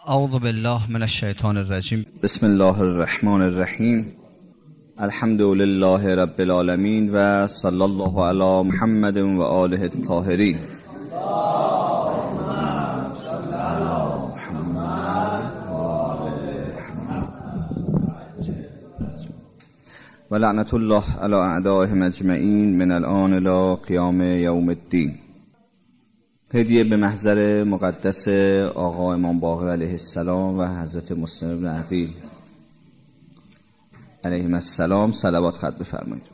اعوذ بالله من الشیطان الرجیم. بسم الله الرحمن الرحیم. الحمد لله رب العالمین و صلی الله علی محمد و آله الطاهرین. و لعنت الله علی اعدائهم اجمعین من الان الی قیام یوم الدین. هدیه به محضر مقدس آقا امام باقر علیه السلام و حضرت مسلم بن عقیل علیهم السلام صلوات ختم بفرمایید.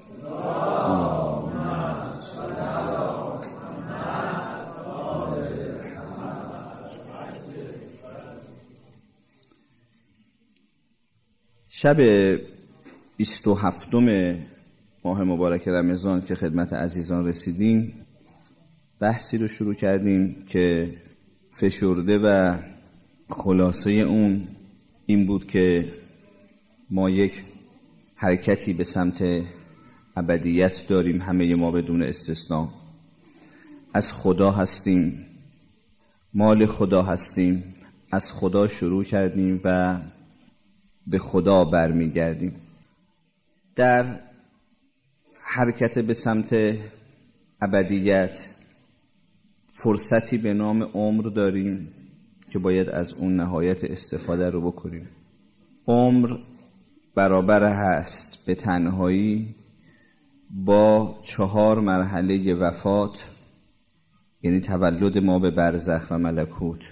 شب 27 ماه مبارک رمضان که خدمت عزیزان رسیدیم، بحثی رو شروع کردیم که فشرده و خلاصه اون این بود که ما یک حرکتی به سمت ابدیت داریم، همه ما بدون استثناء. از خدا هستیم، مال خدا هستیم، از خدا شروع کردیم و به خدا برمیگردیم. در حرکت به سمت ابدیت فرصتی به نام عمر داریم که باید از اون نهایت استفاده رو بکنیم. عمر برابر هست به تنهایی با 4 مرحله وفات، یعنی تولد ما به برزخ و ملکوت،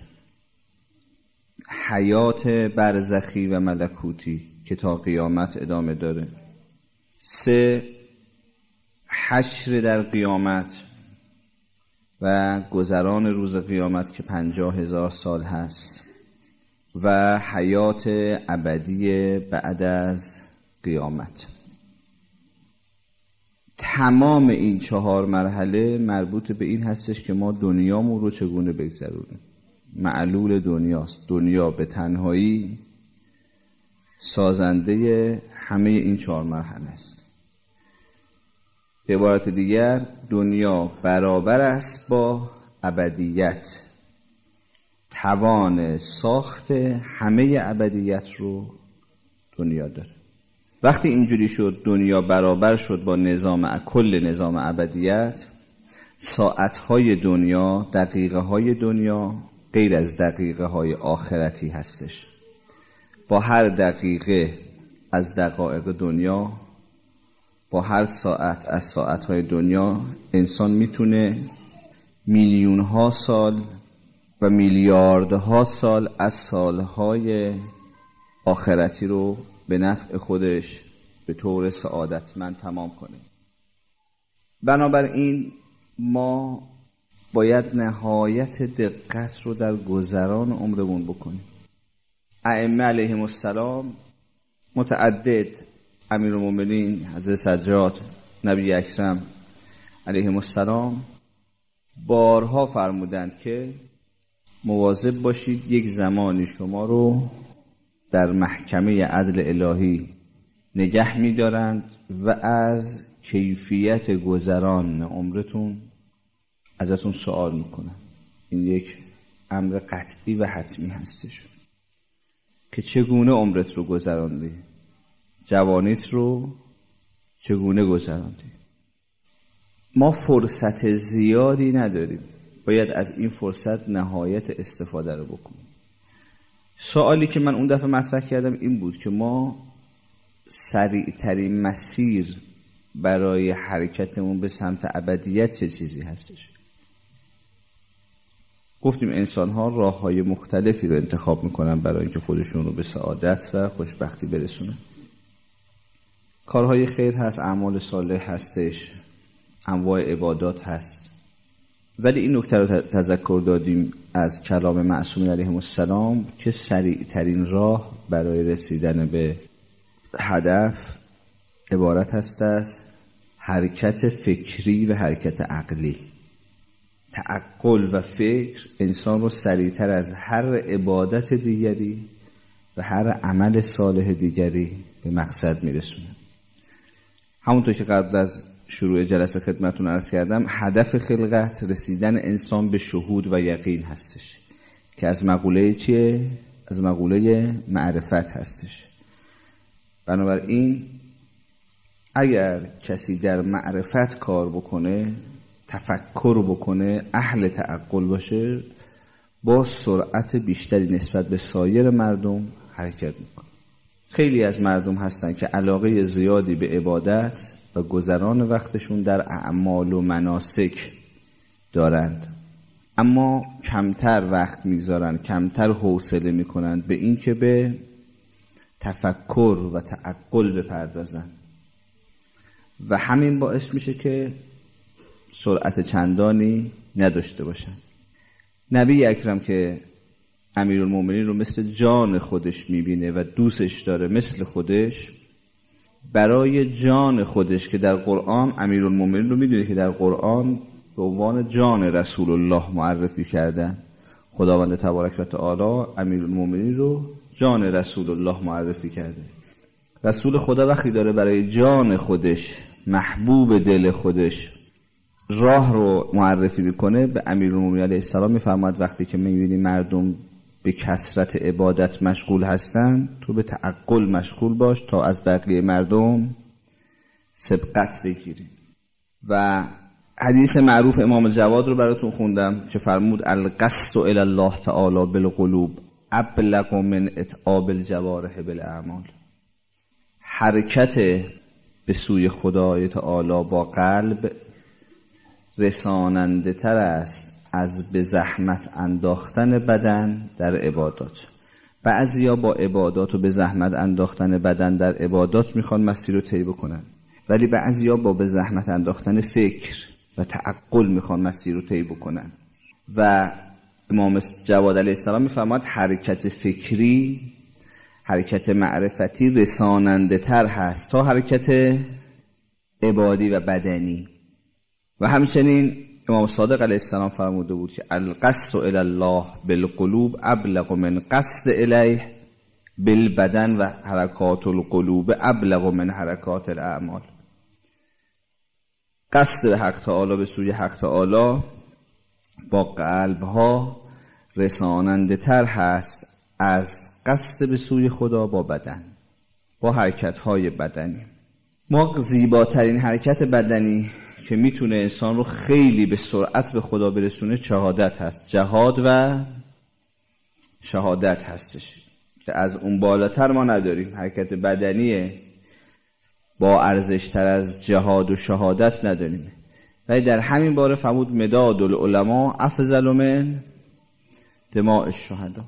حیات برزخی و ملکوتی که تا قیامت ادامه داره، 3 حشر در قیامت و گذران روز قیامت که 50,000 سال هست و حیات ابدی بعد از قیامت. تمام این 4 مرحله مربوط به این هستش که ما دنیامون رو چگونه بگذرونیم. معلول دنیاست. دنیا به تنهایی سازنده همه این 4 مرحله است. به عبارت دیگر دنیا برابر است با ابدیت. توان ساخت همه ابدیت رو دنیا داره. وقتی اینجوری شد، دنیا برابر شد با کل نظام ابدیت، ساعتهای دنیا، دقیقه های دنیا غیر از دقیقه های آخرتی هستش. با هر دقیقه از دقایق دنیا، با هر ساعت از ساعتهای دنیا، انسان میتونه میلیونها سال و میلیاردها سال از سالهای آخرتی رو به نفع خودش به طور سعادتمند تمام کنه. بنابراین ما باید نهایت دقت رو در گذران عمرمون بکنیم. ائمه علیهم السلام متعدد، امیرالمومنین حضرت سجاد، نبی اکرم علیهم السلام بارها فرمودند که مواظب باشید یک زمانی شما رو در محکمه عدل الهی نگه می‌دارند و از کیفیت گذران عمرتون ازتون سوال میکنن. این یک امر قطعی و حتمی هستش که چگونه عمرت رو گذراندی، جوانیت رو چگونه گذراندی. ما فرصت زیادی نداریم، باید از این فرصت نهایت استفاده رو بکنیم. سوالی که من اون دفعه مطرح کردم این بود که ما سریعترین مسیر برای حرکتمون به سمت ابدیت چه چیزی هستش. گفتیم انسان ها راه های مختلفی رو انتخاب میکنن برای اینکه خودشون رو به سعادت و خوشبختی برسونن. کارهای خیر هست، اعمال صالح هستش، انواع عبادات هست، ولی این نکته رو تذکر دادیم از کلام معصومین علیهم السلام که سریع ترین راه برای رسیدن به هدف عبارت هست از حرکت فکری و حرکت عقلی. تعقل و فکر انسان رو سریعتر از هر عبادت دیگری و هر عمل صالح دیگری به مقصد میرسونه. همونطور که قبل از شروع جلسه خدمتتون عرض کردم، هدف خلقت رسیدن انسان به شهود و یقین هستش که از مقوله چیه؟ از مقوله معرفت هستش. بنابراین اگر کسی در معرفت کار بکنه، تفکر بکنه، اهل تعقل باشه، با سرعت بیشتری نسبت به سایر مردم حرکت میکنه. خیلی از مردم هستن که علاقه زیادی به عبادت و گذران وقتشون در اعمال و مناسک دارند، اما کمتر وقت میگذارن، کمتر حوصله میکنند به این که به تفکر و تعقل بپردازن و همین باعث میشه که سرعت چندانی نداشته باشن. نبی اکرم که امیرالمومنین رو مثل جان خودش میبینه و دوستش داره مثل خودش، برای جان خودش که در قرآن امیرالمومنین رو میدونه که در قرآن به عنوان جان رسول الله معرفی کردن، خداوند تبارک و تعالی امیرالمومنین رو جان رسول الله معرفی کرده. رسول خدا وقتی داره برای جان خودش، محبوب دل خودش راه رو معرفی میکنه، به امیرالمومنین علیه السلام میفرماید وقتی که میبینی مردم به کثرت عبادت مشغول هستن، تو به تعقل مشغول باش تا از بقیه مردم سبقت بگیری. و حدیث معروف امام جواد رو براتون خوندم که فرمود القصد الی الله تعالی بالقلوب ابلغ من اتعاب الجوارح بالاعمال. حرکت به سوی خدای تعالی با قلب رساننده تر است از به زحمت انداختن بدن در عبادات. بعضیا با عبادات و به زحمت انداختن بدن در عبادات میخوان مسیر رو طی بکنن، ولی بعضیا با به زحمت انداختن فکر و تعقل میخوان مسیر رو طی بکنن. و امام جواد علیه السلام میفرماد حرکت فکری، حرکت معرفتی رساننده تر هست تا حرکت عبادی و بدنی. و همچنین امام صادق علیه السلام فرموده بود که القصد الی الله بالقلوب ابلغ من قصد الیه بالبدن و حرکات القلوب ابلغ من حرکات الاعمال. قصد به حق تعالی، به سوی حق تعالی با قلب ها رساننده تر هست از قصد به سوی خدا با بدن، با حرکت های بدنی. ما زیباترین حرکت بدنی که میتونه انسان رو خیلی به سرعت به خدا برسونه شهادت هست. جهاد و شهادت هستش که از اون بالاتر ما نداریم. حرکت بدنی با ارزشتر از جهاد و شهادت نداریم. ولی در همین باره فرمود مداد العلماء افضل من دماء الشهدا.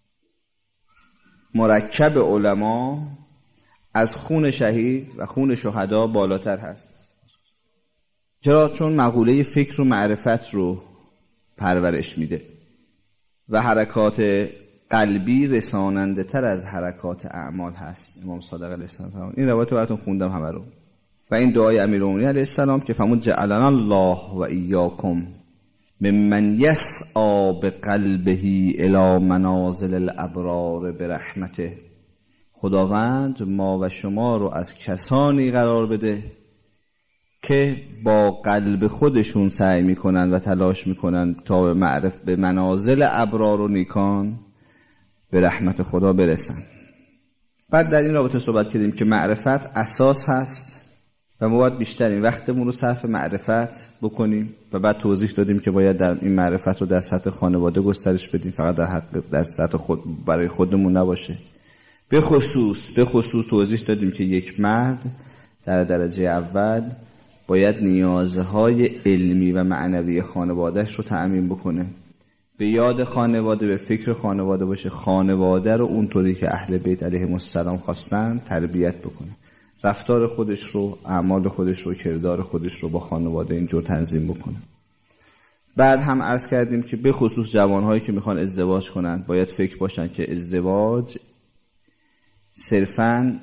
مرکب علما از خون شهید و خون شهدا بالاتر هست. چرا؟ چون مقوله فکر و معرفت رو پرورش میده و حرکات قلبی رساننده تر از حرکات اعمال هست. امام صادق علیه السلام این روایت رو براتون خوندم همه رو. و این دعای امیرالمومنین علیه السلام که فرمود جعلنا الله و ایاکم ممن یسعی بقلبه الی منازل الابرار برحمته. خداوند ما و شما رو از کسانی قرار بده که با قلب خودشون سعی میکنن و تلاش میکنن تا به منازل ابرار و نیکان به رحمت خدا برسن. بعد در این رابطه صحبت کردیم که معرفت اساس هست و ما باید بیشترین وقتمون رو صرف معرفت بکنیم و بعد توضیح دادیم که باید در این معرفت رو در سطح خانواده گسترش بدیم، فقط در سطح خود برای خودمون نباشه. به خصوص توضیح دادیم که یک مرد در درجه اول باید نیازهای علمی و معنوی خانوادهش رو تأمین بکنه، به یاد خانواده، به فکر خانواده باشه، خانواده رو اونطوری که اهل بیت علیهم السلام خواستن تربیت بکنه، رفتار خودش رو، اعمال خودش رو، کردار خودش رو با خانواده اینجور تنظیم بکنه. بعد هم عرض کردیم که به خصوص جوانهایی که میخوان ازدواج کنن باید فکر باشن که ازدواج صرفاً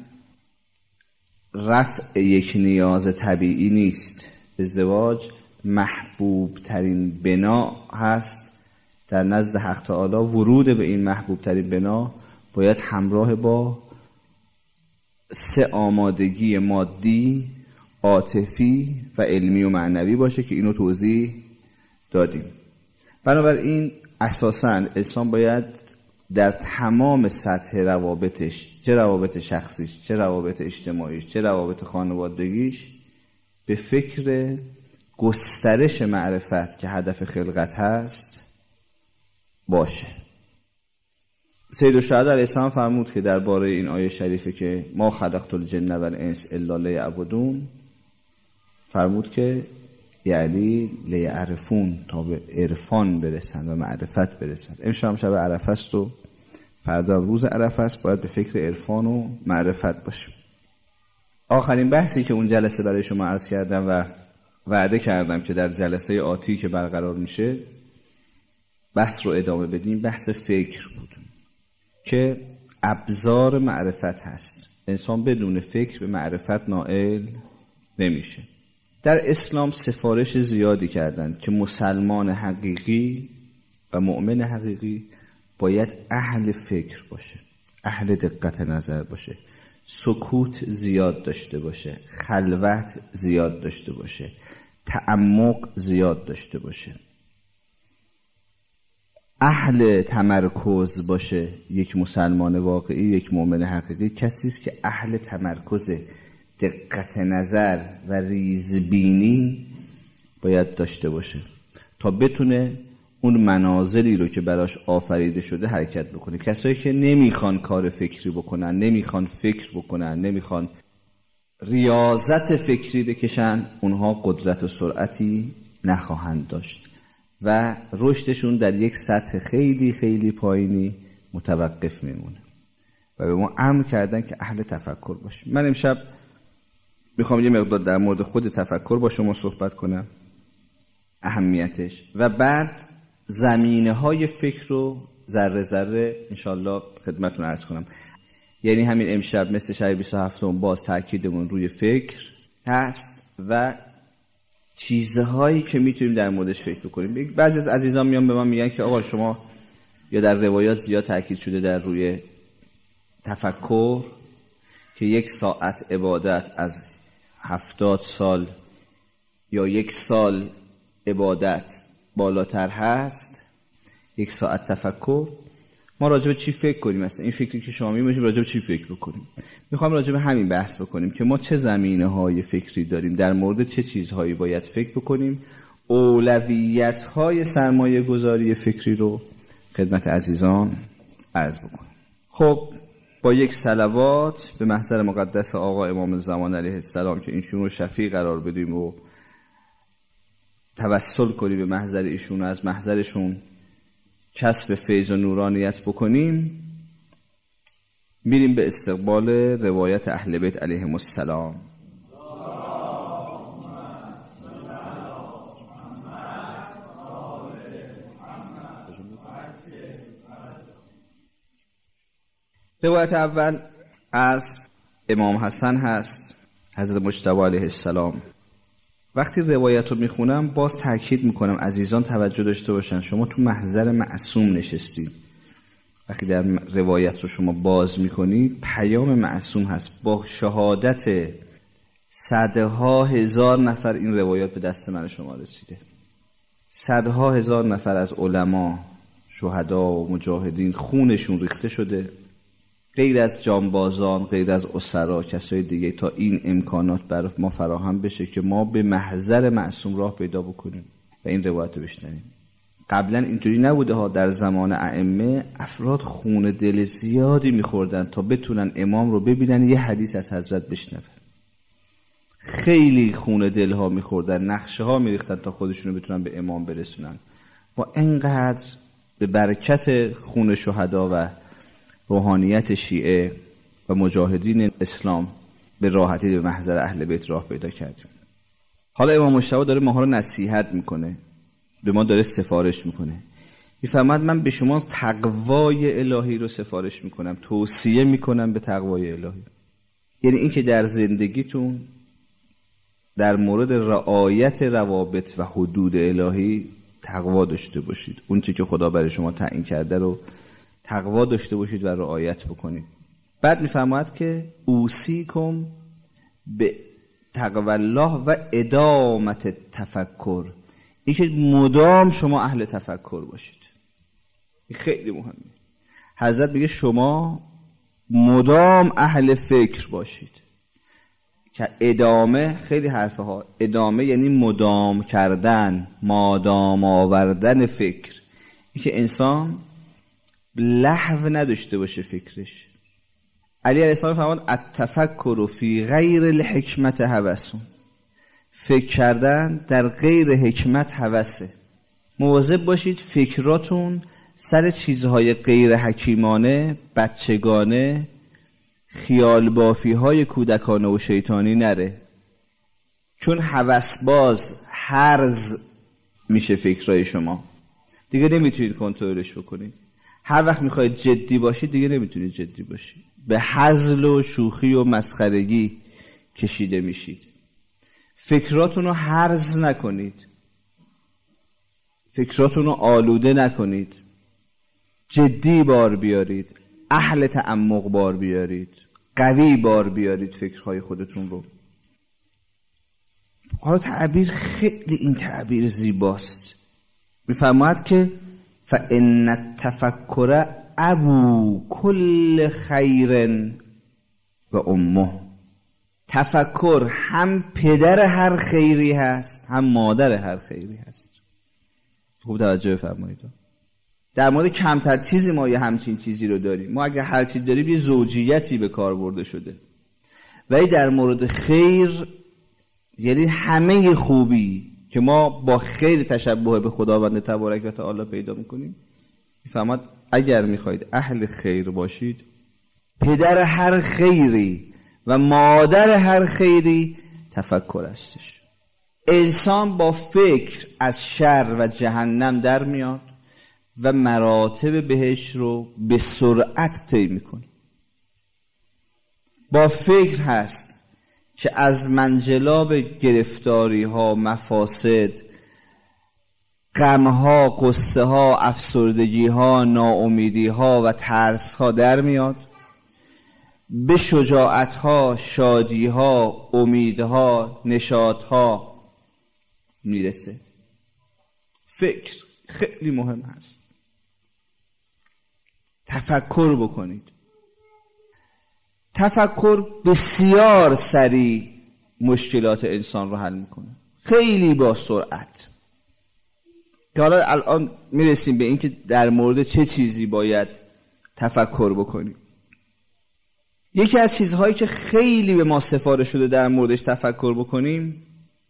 رفع یک نیاز طبیعی نیست. ازدواج محبوب ترین بنا هست در نزد حق تعالی. ورود به این محبوب ترین بنا باید همراه با 3 آمادگی مادی، عاطفی و علمی و معنوی باشه که اینو توضیح دادیم. بنابراین اساساً انسان باید در تمام سطح روابطش، چه روابط شخصیش، چه روابط اجتماعیش، چه روابط خانوادگیش، به فکر گسترش معرفت که هدف خلقت هست باشه. سیدالشهدا علیه السلام فرمود که درباره این آیه شریفه که ما خلقت الجن و الانس الا لیعبدون، فرمود که یعنی لیعرفون، تا به عرفان برسن و معرفت برسن. امشب شب عرفه است و فردا روز عرفه است، باید به فکر عرفان و معرفت باشیم. آخرین بحثی که اون جلسه برای شما عرض کردم و وعده کردم که در جلسه آتی که برقرار میشه بحث رو ادامه بدیم، بحث فکر بود که ابزار معرفت هست. انسان بدون فکر به معرفت نائل نمیشه. در اسلام سفارش زیادی کردند که مسلمان حقیقی و مؤمن حقیقی باید اهل فکر باشه، اهل دقت نظر باشه، سکوت زیاد داشته باشه، خلوت زیاد داشته باشه، تعمق زیاد داشته باشه، اهل تمرکز باشه. یک مسلمان واقعی، یک مؤمن حقیقی کسی است که اهل تمرکز، دقت نظر و ریزبینی باید داشته باشه تا بتونه اون منازلی رو که براش آفریده شده حرکت بکنه. کسایی که نمیخوان کار فکری بکنن، نمیخوان فکر بکنن، نمیخوان ریاضت فکری بکشن، اونها قدرت و سرعتی نخواهند داشت و رشدشون در یک سطح خیلی خیلی پایینی متوقف میمونه و به ما امر کردن که اهل تفکر باشیم. من امشب میخوام یه مقدار در مورد خود تفکر با شما صحبت کنم، اهمیتش، و بعد زمینه های فکر رو ذره ذره انشالله خدمتتون عرض کنم. یعنی همین امشب مثل شب 27 باز تاکیدمون روی فکر هست و چیزهایی که میتونیم در موردش فکر بکنیم. بعضی از عزیزان میان به من میگن که آقا شما، یا در روایات زیاد تاکید شده در روی تفکر که 1 ساعت عبادت از 70 سال یا 1 سال عبادت بالاتر هست. 1 ساعت تفکر، ما راجع به چی فکر کنیم؟ مثلا این فکری که شما می‌کنید راجع به چی فکر بکنیم؟ میخوام راجع به همین بحث بکنیم که ما چه زمینه‌های فکری داریم، در مورد چه چیزهایی باید فکر بکنیم، اولویت‌های سرمایه‌گذاری فکری رو خدمت عزیزان عرض بکنیم. خب با یک صلوات به محضر مقدس آقا امام زمان علیه السلام که ایشون رو شفیع قرار بدیم و توسل کنیم به محضر ایشون، از محضرشون کسب فیض و نورانیت بکنیم، میریم به استقبال روایت اهل بیت علیهم السلام. روایت اول از امام حسن هست، حضرت مجتبی علیه السلام. وقتی روایت رو میخونم باز تاکید میکنم عزیزان توجه داشته باشن، شما تو محضر معصوم نشستید. وقتی در روایت رو شما باز میکنید پیام معصوم هست. با شهادت صدها هزار نفر این روایات به دست من شما رسیده. صدها هزار نفر از علما، شهدا و مجاهدین خونشون ریخته شده، غیر از جانبازان، غیر از اسرا، کسای دیگه، تا این امکانات برای ما فراهم بشه که ما به محضر معصوم راه پیدا بکنیم و این روایت رو بشنویم. قبلا اینطوری نبوده ها. در زمان ائمه افراد خون دل زیادی میخوردن تا بتونن امام رو ببینن یه حدیث از حضرت بشنون. خیلی خون دل ها میخوردن، نقشه ها میریختن تا خودشون رو بتونن به امام برسونن. با اینقدر به برکت خون شهدا و روحانیت شیعه و مجاهدین اسلام به راحتی به محضر اهل بیت راه پیدا کردیم. حالا امام مجتبی داره ما ها رو نصیحت میکنه، به ما داره سفارش میکنه. میفرماد من به شما تقوای الهی رو سفارش میکنم، توصیه میکنم به تقوای الهی. یعنی این که در زندگیتون در مورد رعایت روابط و حدود الهی تقوا داشته باشید. اون چی که خدا برای شما تعیین کرده رو تقوا داشته باشید و رعایت بکنید. بعد میفرماید که اوصیکم به تقوی الله و ادامت تفکر. این که مدام شما اهل تفکر باشید. این خیلی مهمه. حضرت میگه شما مدام اهل فکر باشید. که ادامه خیلی حرفه ها، ادامه یعنی مدام کردن، مادام آوردن فکر، این که انسان لهو نداشته باشه فکرش. علی علیه السلام فرمود التفکر فی غیر الحکمت هوس، فکر کردن در غیر حکمت هوسه. مواظب باشید فکراتون سر چیزهای غیر حکیمانه، بچگانه، خیال بافی های کودکانه و شیطانی نره، چون هوس باز هرز میشه فکرهای شما، دیگه نمیتونید کنترلش بکنید. هر وقت میخواید جدی باشید دیگه نمیتونید جدی باشید، به هزل و شوخی و مسخرگی کشیده میشید. فکراتون رو هرز نکنید، فکراتون رو آلوده نکنید، جدی بار بیارید، اهل تعمق بار بیارید، قوی بار بیارید فکرهای خودتون رو. حالا تعبیر خیلی این تعبیر زیباست، میفرماید که فَإِنَّ التَّفَكُّرَ ابو کل خیر و امه. تفکر هم پدر هر خیری هست، هم مادر هر خیری هست. خوب توجه فرمایید. در مورد کمتر چیزی ما یه همچین چیزی رو داریم. ما اگر هر چیز داریم یه زوجیتی به کار برده شده، ولی در مورد خیر یعنی همه خوبی که ما با خیر تشبه به خداوند تبارک و تعالی پیدا میکنیم. میفهمد اگر میخواید اهل خیر باشید، پدر هر خیری و مادر هر خیری تفکر هستش. انسان با فکر از شر و جهنم در میاد و مراتب بهش رو به سرعت طی میکنه. با فکر هست که از منجلاب گرفتاری ها، مفاسد، غم ها، قصه ها، افسردگی ها، ناامیدی ها و ترس ها در میاد، به شجاعت ها، شادی ها، امیدها، نشاط ها میرسه. فکر خیلی مهم هست. تفکر بکنید. تفکر بسیار سریع مشکلات انسان رو حل میکنه، خیلی با سرعت. که حالا الان میرسیم به این که در مورد چه چیزی باید تفکر بکنیم. یکی از چیزهایی که خیلی به ما سفارش شده در موردش تفکر بکنیم،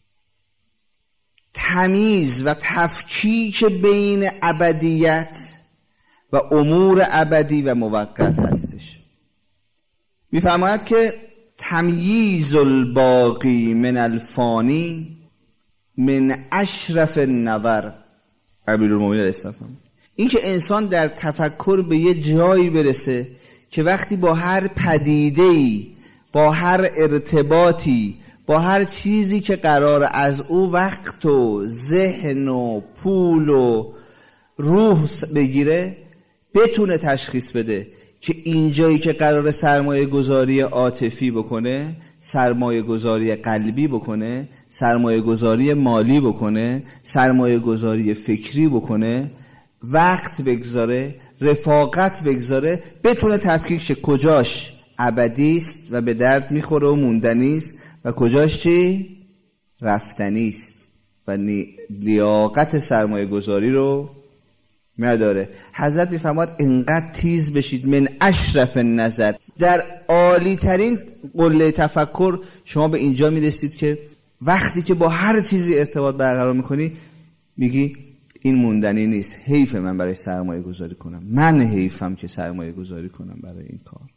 تمییز و تفکیک بین ابدیت و امور ابدی و موقت هستش. میفرماید که تمییز الباقی من الفانی من اشرف النظر. امیرالمومنین علیه السلام این که انسان در تفکر به یه جایی برسه که وقتی با هر پدیده‌ای، با هر ارتباطی، با هر چیزی که قرار از او وقت و ذهن و پول و روح بگیره، بتونه تشخیص بده که اینجایی که قرار سرمایه گذاری عاطفی بکنه، سرمایه گذاری قلبی بکنه، سرمایه گذاری مالی بکنه، سرمایه گذاری فکری بکنه، وقت بگذاره، رفاقت بگذاره، بتونه تفکیک شه کجاش ابدی است و به درد میخوره و موندنی است و کجاش چی؟ رفتنی است و لیاقت سرمایه گذاری رو نداره. حضرت میفرماد اینقدر تیز بشید من اشرف النظر. در عالی ترین قله تفکر شما به اینجا میرسید که وقتی که با هر چیزی ارتباط برقرار میکنی میگی این موندنی نیست، حیف من برای سرمایه گذاری کنم، من حیفم که سرمایه گذاری کنم برای این کار،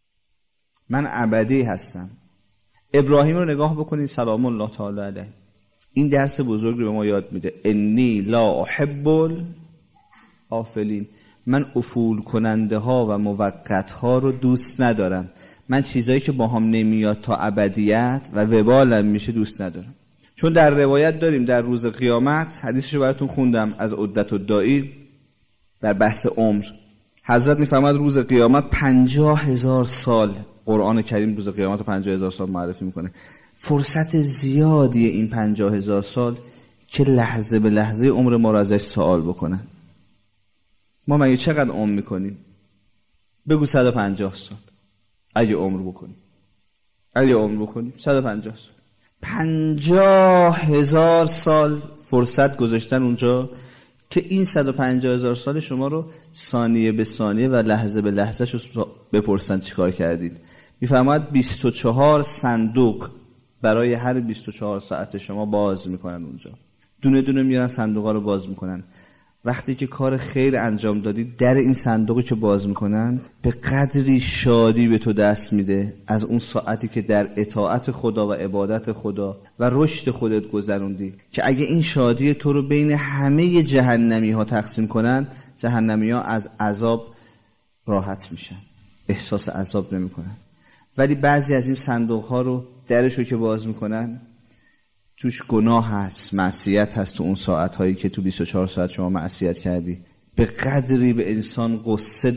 من ابدی هستم. ابراهیم رو نگاه بکنید سلام الله تعالی علیه، این درس بزرگ رو به ما یاد میده. انی لا احب الافلین، من افول کننده ها و موقت ها رو دوست ندارم. من چیزایی که با هم نمیاد تا ابدیت و وبالم میشه دوست ندارم. چون در روایت داریم در روز قیامت، حدیثشو براتون خوندم از عدت الداعی در بحث عمر، حضرت میفرماد روز قیامت 50,000 سال، قرآن کریم روز قیامت 50,000 سال معرفی میکنه. فرصت زیادیه این 50,000 سال که لحظه به لحظه عمر ما رو ازش سوال بکنن. ما مگه چقدر عمر میکنیم؟ بگو 150 سال اگه عمر بکنی 150 سال 50,000 سال فرصت گذاشتن اونجا که این 150,000 سال شما رو ثانیه به ثانیه و لحظه به لحظه شو بپرسن چیکار کردید. میفرماید 24 صندوق برای هر 24 ساعت شما باز میکنن اونجا، دونه دونه میارن صندوقا رو باز میکنن. وقتی که کار خیر انجام دادی در این صندوقی که باز میکنن به قدری شادی به تو دست میده از اون ساعتی که در اطاعت خدا و عبادت خدا و رشد خودت گذروندی، که اگه این شادی تو رو بین همه جهنمی ها تقسیم کنن، جهنمی ها از عذاب راحت میشن، احساس عذاب نمی کنن. ولی بعضی از این صندوق ها رو درشو که باز میکنن توش گناه هست، معصیت هست. تو اون ساعت هایی که تو 24 ساعت شما معصیت کردی به قدری به انسان قصه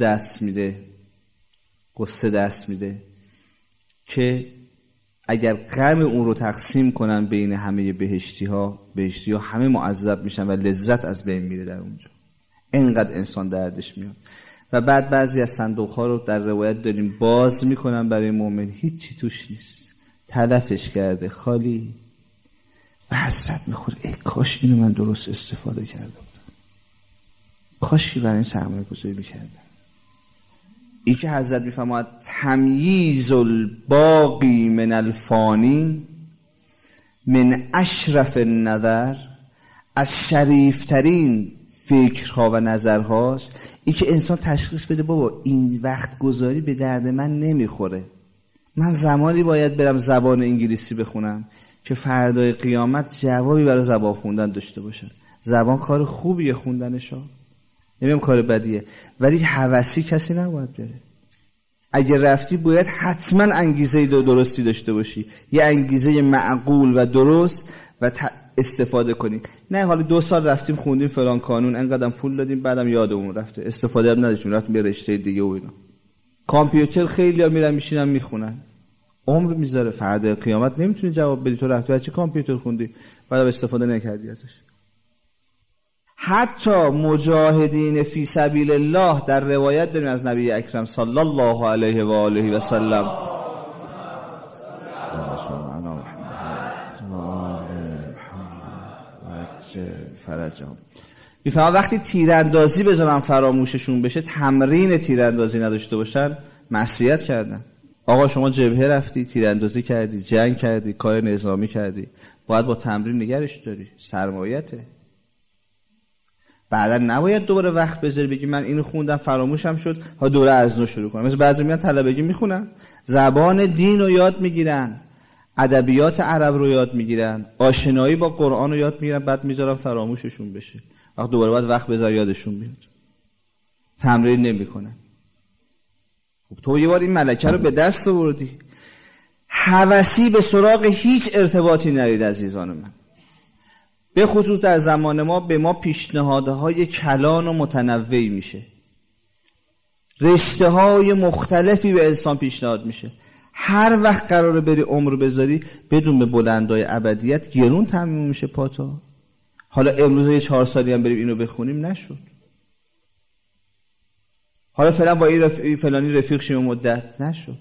دست میده که اگر غم اون رو تقسیم کنن بین همه بهشتی ها همه معذب میشن و لذت از بین میره در اونجا. اینقدر انسان دردش میاد. و بعد بعضی از صندوق ها رو در روایت داریم باز میکنن برای مؤمن، هیچی توش نیست، تلفش کرده، خالی. به حسرت میخوره ای کاش اینو من درست استفاده کرده بودم، کاشی برای این سرمایه گذاری میکردم. این که حضرت میفرماید تمییز الباقی من الفانی من اشرف النظر، از شریفترین فکرها و نظرهاست این که انسان تشخیص بده بابا این وقت گذاری به درد من نمیخوره، من زمانی باید برم زبان انگلیسی بخونم که فردای قیامت جوابی برای زبان خوندن داشته باشن. زبان کار خوبیه خوندنشا، نمیم کار بدیه، ولی هوسی کسی نباید بره. اگه رفتی باید حتما انگیزه درستی داشته باشی، یه انگیزه معقول و درست و استفاده کنی. نه حالا 2 سال رفتیم خوندیم فلان قانون، انقدرم پول دادیم بعدم یادمون رفته، استفاده هم نداشتیم، رفتیم به رشته دیگه و اینا. کامپیوتر خیلی‌ها میرن میشینن میخونن، عمر میذاره، فردا قیامت نمیتونی جواب بدی تو رفتی بچه کامپیوتر خوندی بعد استفاده نکردی ازش. حتی مجاهدین فی سبیل الله در روایت داریم از نبی اکرم صلی الله علیه و آله و سلم میفهمم وقتی تیراندازی بذارن فراموششون بشه، تمرین تیراندازی نداشته باشن، معصیت کردن. آقا شما جبهه رفتی، تیراندازی کردی، جنگ کردی، کار نظامی کردی، باید با تمرین نگرش داری، سرمایته. بعدا نباید دوباره وقت بذاری بگی من اینو خوندم فراموشم شد ها دوره از نو شروع کنم. مثل بعضی میان طلبگی میخونن، زبان دین رو یاد میگیرن، ادبیات عرب رو یاد میگیرن، آشنایی با قرآن رو یاد میگیرن، بعد میذارن فراموششون بشه، وقت دوباره باید وقت بذار یادشون بیاد، تمرین نمیکنن. خب تو یه بار این ملکه رو به دست آوردی، هوسی به سراغ هیچ ارتباطی نرید عزیزان من. به خصوص در زمان ما به ما پیشنهادهای کلان و متنوعی میشه، رشته های مختلفی به انسان پیشنهاد میشه. هر وقت قراره بری عمر بذاری بدون به بلندای ابدیت گرون تموم میشه پاتا. حالا امروز یه 4 سالی هم بریم اینو بخونیم نشد، حالا فعلا با این فلانی رفیق شیم مدت نشد،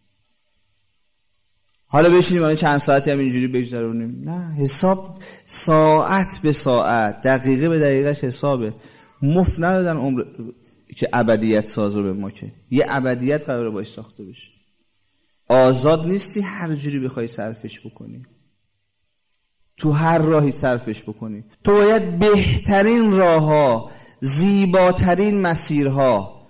حالا بشینیم حالا چند ساعتی هم اینجوری بگذرونیم، نه. حساب ساعت به ساعت، دقیقه به دقیقش حسابه. مفت ندادن عمر که ابدیت ساز رو به ما، که یه ابدیت قراره باش ساخته بشه. آزاد نیستی هر جوری بخوای صرفش بکنی، تو هر راهی صرفش بکنی. تو باید بهترین راهها، زیباترین مسیرها،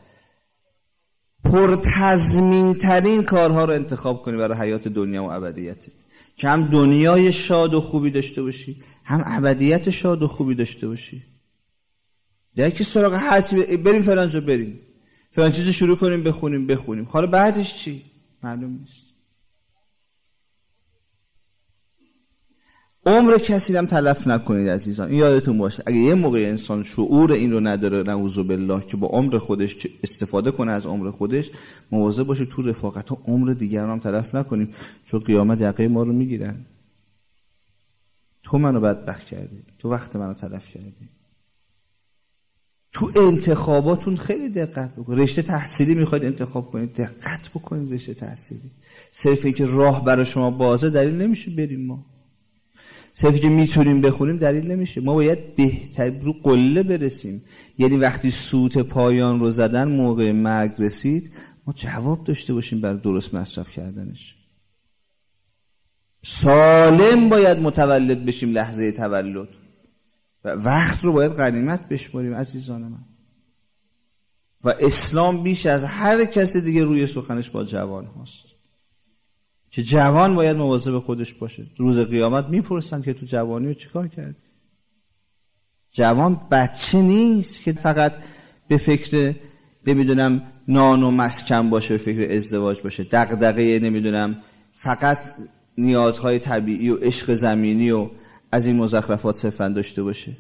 پرتضمین ترین کارها رو انتخاب کنی برای حیات دنیا و ابدیتت، که هم دنیای شاد و خوبی داشته باشی هم ابدیت شاد و خوبی داشته باشی. دیگه که سراغ هرچی بریم فلان جا بریم فلان چیزو شروع کنیم بخونیم، حالا بعدش چی معلوم نیست. عمر کسی هم تلف نکنید عزیزان، این یادتون باشه. اگه یه موقع انسان شعور این رو نداره، نعوذ بالله، که با عمر خودش استفاده کنه از عمر خودش، مواظب باشه تو رفاقت ها عمر دیگران هم تلف نکنیم، چون قیامت یقه ما رو میگیرن. تو منو بدبخت کردی، تو وقت منو تلف کردی. تو انتخاباتون خیلی دقت بکنید. رشته تحصیلی میخواید انتخاب کنید، دقت بکنید رشته تحصیلی. صرف اینکه راه برای شما بازه دلیل نمیشه بریم ما. صرف اینکه میتونیم بخونیم دلیل نمیشه. ما باید بهتر رو قله برسیم. یعنی وقتی سوت پایان رو زدن موقع مرگ رسید، ما جواب داشته باشیم برای درست مصرف کردنش. سالم باید متولد بشیم لحظه تولد و وقت رو باید غنیمت بشماریم عزیزان من. و اسلام بیش از هر کس دیگه روی سخنش با جوان هاست که جوان باید مواظب خودش باشه. روز قیامت میپرسن که تو جوانی رو چیکار کردی؟ جوان بچه نیست که فقط به فکر نمیدونم نان و مسکن باشه، به فکر ازدواج باشه، دغدغه نمیدونم فقط نیازهای طبیعی و عشق زمینی و از این مزخرفات صرفا داشته باشه.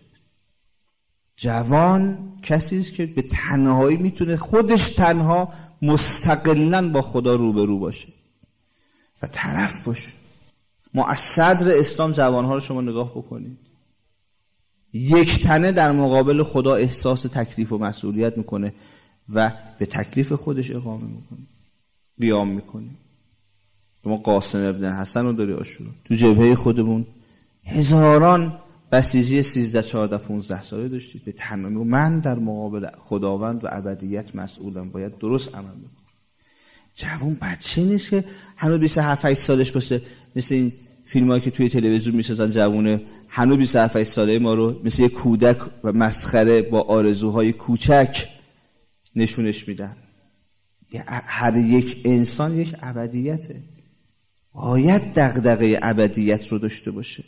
جوان کسی است که به تنهایی میتونه خودش تنها مستقلاً با خدا روبرو باشه و طرف باشه. ما از صدر اسلام جوانها رو شما نگاه بکنید، یک تنه در مقابل خدا احساس تکلیف و مسئولیت میکنه و به تکلیف خودش اقامه میکنه، قیام میکنه. ما قاسم ابن حسن رو داری آشورا، تو جبهه خودمون هزاران بسیجی 13 14 15 ساله داشتید به تنهایی من در مقابل خداوند و ابدیت مسئولم، باید درست عمل بکنم. جوان بچه نیست که هنوز 27 8 سالش باشه، مثل این فیلمایی که توی تلویزیون میسازن جوونه هنوز 27 8 ساله ما رو مثل یک کودک و مسخره با آرزوهای کوچک نشونش میدن. هر یک انسان یک ابدیته، باید دغدغه ابدیت رو داشته باشه،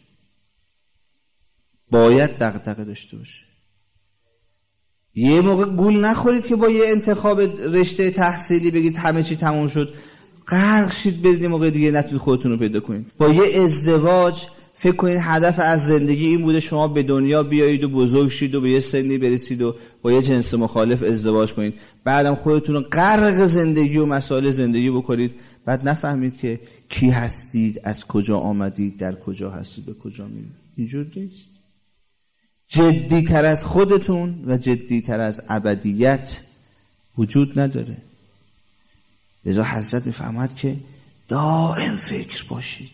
باید دغدغه داشته باشه. یه موقع گول نخورید که با یه انتخاب رشته تحصیلی بگید همه چی تموم شد، غرق شید برید موقع دیگه نتونید خودتون رو پیدا کنید. با یه ازدواج فکر کنید هدف از زندگی این بوده شما به دنیا بیایید و بزرگ شید و به یه سنی برسید و با یه جنس مخالف ازدواج کنید، بعدم خودتون رو غرق زندگی و مسائل زندگی بکنید، بعد نفهمید که کی هستید، از کجا آمدید، در کجا هستید، به کجا میرید. اینجور نیست. جدی تر از خودتون و جدی تر از ابدیت وجود نداره. لذا حضرت میفهمد که دائم فکر باشید،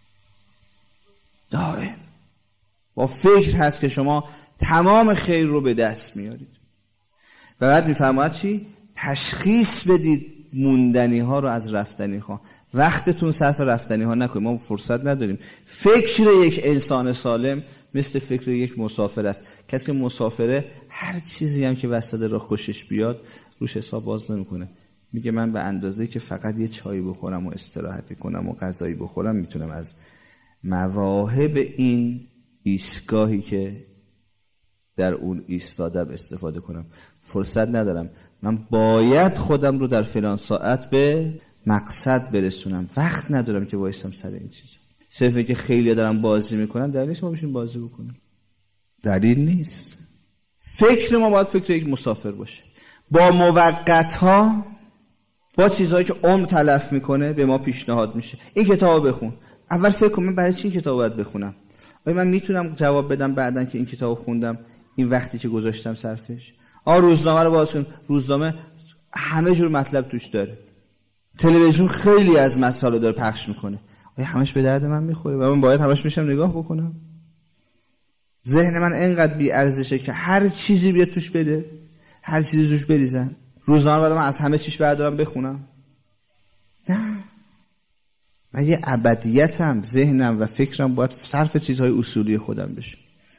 دائم با فکر هست که شما تمام خیر رو به دست میارید. و بعد میفهمد چی؟ تشخیص بدید موندنی ها رو از رفتنی ها. وقتتون صرف رفتنی ها نکنید، ما فرصت نداریم. فکر یک انسان سالم مثل فکر یک مسافر است. کسی که مسافره هر چیزی هم که وسط راه خوشش بیاد روش حساب باز نمیکنه، میگه من به اندازه‌ای که فقط یه چای بخورم و استراحتی کنم و غذایی بخورم میتونم از مواهب این ایستگاهی که در اون ایستادم استفاده کنم. فرصت ندارم، من باید خودم رو در فلان ساعت به مقصد برسونم، وقت ندارم که وایسم سر این چیزا. صرفه که خیلی دارم بازی میکنن دلیل نیست ما بشیم بازی بکنیم، دلیل نیست. فکر ما باید فکر یک مسافر باشه، با موقت ها، با چیزهایی که عمر تلف میکنه به ما پیشنهاد میشه این کتابو بخون. اول فکر کنم من برای چی این کتابو باید بخونم؟ آیا من میتونم جواب بدم بعدن که این کتابو خوندم این وقتی که گذاشتم صرفش؟ روزنامه رو باز کن، روزنامه همه جور مطلب توش داره. تلویزیون خیلی از مسائل داره پخش میکنه، آیا همش به درد من میخوره و من باید همش میشم نگاه بکنم؟ ذهن من اینقدر بی ارزشه که هر چیزی بیاد توش بده، هر چیزی توش بریزن. روزنامه رو من از همه چیش بردارم بخونم؟ نه، من یه ابدیتم، ذهنم و فکرم باید صرف چیزهای اصولی خودم بشه،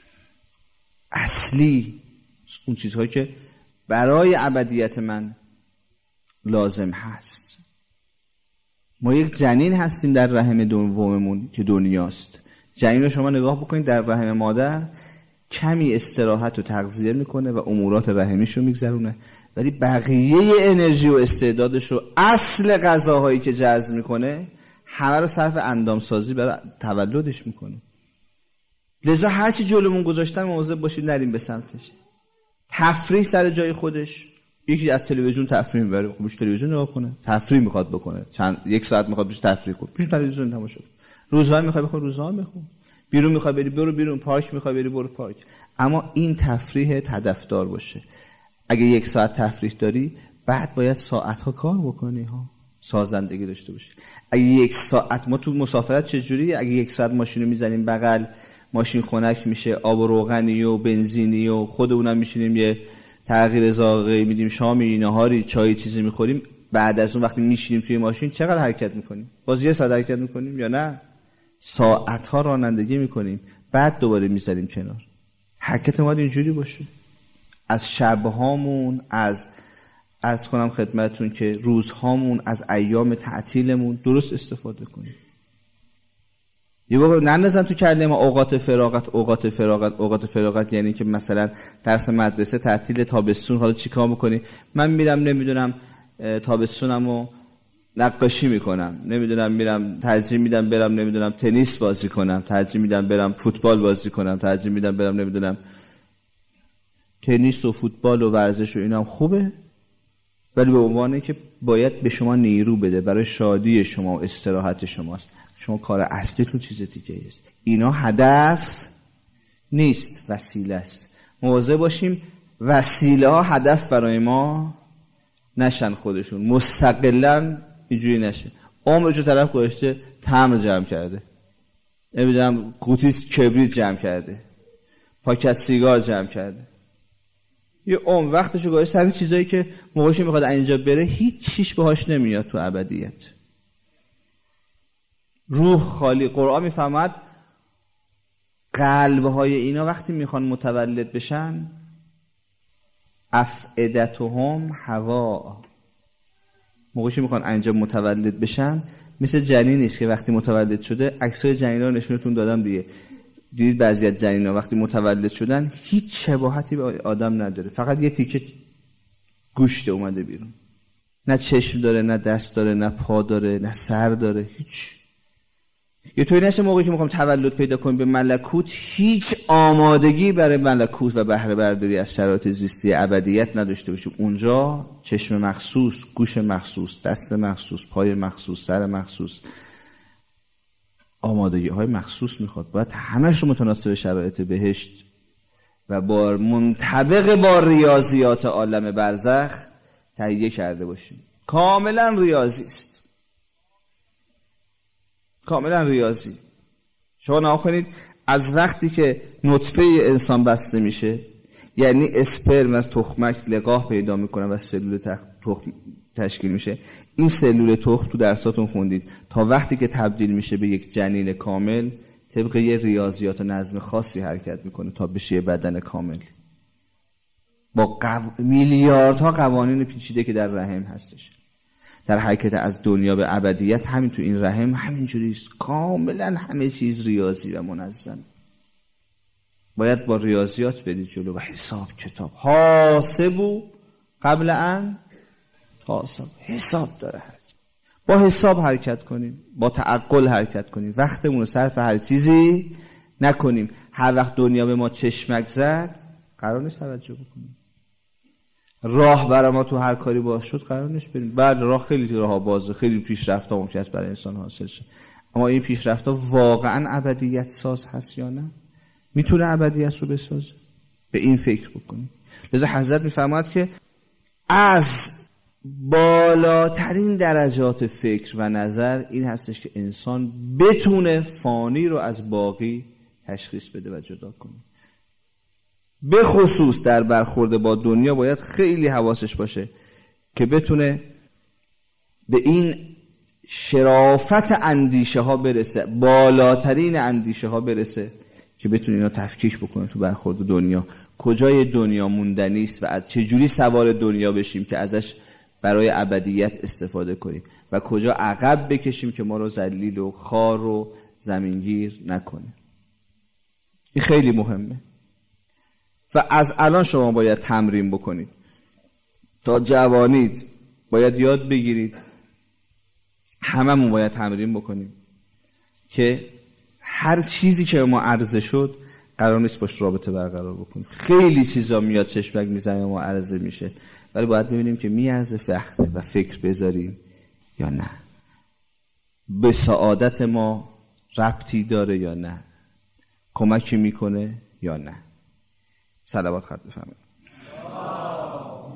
اصلی، اون چیزهایی که برای ابدیت من لازم هست. ما یک جنین هستیم در رحم دوممون که دنیاست. جنین رو شما نگاه بکنید در رحم مادر کمی استراحت و تغذیه میکنه و امورات رحمیش رو میگذرونه، ولی بقیه انرژی و استعدادش رو، اصل غذاهایی که جذب میکنه همه رو صرف اندامسازی برای تولدش میکنه. لذا هرچی جلومون گذاشتن مواظب باشید نریم به سمتش. تفریح سر جای خودش، یکی از تلویزیون تفریح میبره، خب بهش تلویزیون نگاه کنه، تفریح میخواد بکنه، یک ساعت میخواد بهش تفریح کنه، بهش تلویزیون تماشا کن. روزنامه میخواد بخون، روزنامه بخون. بیرون میخواد بری برو بیرون، پارک میخواد بری برو پارک. اما این تفریح هدفدار باشه. اگه 1 ساعت تفریح داری بعد باید ساعتها کار بکنی ها، سازندگی داشته باشی. اگه 1 ساعت ما تو مسافرت چجوری؟ اگه 1 ساعت ماشین رو میزنیم بغل، ماشین خنک میشه، آب و روغنی و بنزینی و خودمونم میشینیم یه تغییر ذائقه‌ای میدیم، شامی، نهاری، چای، چیزی میخوریم، بعد از اون وقتی میشینیم توی ماشین چقدر حرکت میکنیم؟ باز 1 ساعت حرکت میکنیم یا نه؟ ساعتها رانندگی میکنیم، بعد دوباره میذاریم کنار. حرکت ما اینجوری باشه. از شبهامون، از عرض کنم خدمتون که روزهامون، از ایام تعطیلمون درست استفاده کنیم. یه بابا نندازن تو کله ما اوقات فراغت، اوقات فراغت، اوقات فراغت، یعنی که مثلا درس مدرسه تعطیل تابستون، حالا چیکار میکنی؟ من میرم نمیدونم تابستونمو نقاشی میکنم، نمیدونم میرم ترجیح میدم برم نمیدونم تنیس بازی کنم، ترجیح میدم برم فوتبال بازی کنم، ترجیح میدم برم نمیدونم تنیس و فوتبال و ورزش و اینا خوبه، ولی به عنوانی که باید به شما نیرو بده، برای شادی شما و استراحت شماست. شما کار اصلیتون چیز دیگه است. اینا هدف نیست، وسیله است. مواظب باشیم وسیله ها هدف برای ما نشن، خودشون مستقلاً اینجوری نشه. عمرشو طرف گذاشته تمر جمع کرده، نمیدونم قوطی کبریت جمع کرده، پاکت سیگار جمع کرده، یه عمر وقتشو گذاشته همین چیزایی که موقعش میخواد اینجا بره هیچ چیش باهاش نمیاد تو ابدیت. روح خالی. قرآن میفهمد قلبهای اینا وقتی میخوان متولد بشن، افئدتهم هوا، موقعش میخوان اینجا متولد بشن مثل جنینی است که وقتی متولد شده، عکسای جنینا رو نشونتون دادم دیگه، دیدید بعضی از جنینا وقتی متولد شدن هیچ شباهتی به آدم نداره، فقط یه تیکه گوشت اومده بیرون، نه چشم داره، نه دست داره، نه پا داره، نه سر داره، هیچ. یه طوری نشه موقعی که میخوام تولد پیدا کنیم به ملکوت هیچ آمادگی برای ملکوت و بهره برداری از شرایط زیستی ابدیت نداشته باشیم. اونجا چشم مخصوص، گوش مخصوص، دست مخصوص، پای مخصوص، سر مخصوص، آمادگی های مخصوص میخواد. باید همش رو متناسب شرایط بهشت و با منطبق با ریاضیات عالم برزخ تهیه کرده باشیم. کاملا ریاضی است، کاملا ریاضی. شما نگاه کنید از وقتی که نطفه انسان بسته میشه، یعنی اسپرم از تخمک لقاح پیدا میکنه و سلول تخم تشکیل میشه، این سلول تخم تو درساتون خوندید تا وقتی که تبدیل میشه به یک جنین کامل طبق یه ریاضیات و نظم خاصی حرکت میکنه تا بشه یه بدن کامل با میلیاردها قوانین پیچیده که در رحم هستش. در حرکت از دنیا به ابدیت همین تو این رحم همینجوری است، کاملا همه چیز ریاضی و منظم. باید با ریاضیات برید جلو و حساب کتاب. حاسبو قبل ان تحاسبوا. حساب داره، با حساب حرکت کنیم، با تعقل حرکت کنیم، وقتمون رو صرف هر چیزی نکنیم. هر وقت دنیا به ما چشمک زد قرار نیست توجه بکنیم. راه برای ما تو هر کاری باز شد قرار نیست بریم. بعد راه خیلی راه بازه، خیلی پیشرفت‌ها ممکن است برای انسان حاصل شه، اما این پیشرفت‌ها واقعا ابدیت ساز هست یا نه؟ میتونه ابدیت رو بسازه؟ به این فکر بکنیم. لذا حضرت میفرماید که از بالاترین درجات فکر و نظر این هستش که انسان بتونه فانی رو از باقی تشخیص بده و جدا کنه. به خصوص در برخورد با دنیا باید خیلی حواسش باشه که بتونه به این شرافت اندیشه ها برسه، بالاترین اندیشه ها برسه که بتونه اینا تفکیک بکنه تو برخورد دنیا. کجای دنیا موندنی است و از چجوری سوار دنیا بشیم که ازش برای ابدیت استفاده کنیم و کجا عقب بکشیم که ما رو ذلیل و خار و زمینگیر نکنه. این خیلی مهمه و از الان شما باید تمرین بکنید. تا جوانید باید یاد بگیرید، هممون باید تمرین بکنیم که هر چیزی که ما عرضه شد قرار نیست باش رابطه برقرار بکنیم. خیلی چیزا میاد چشمک میزنه ما عرضه میشه، ولی باید ببینیم که میارزه وقت و فکر بذاریم یا نه، به سعادت ما ربطی داره یا نه، کمکی میکنه یا نه. صلوات خط بفرمایید.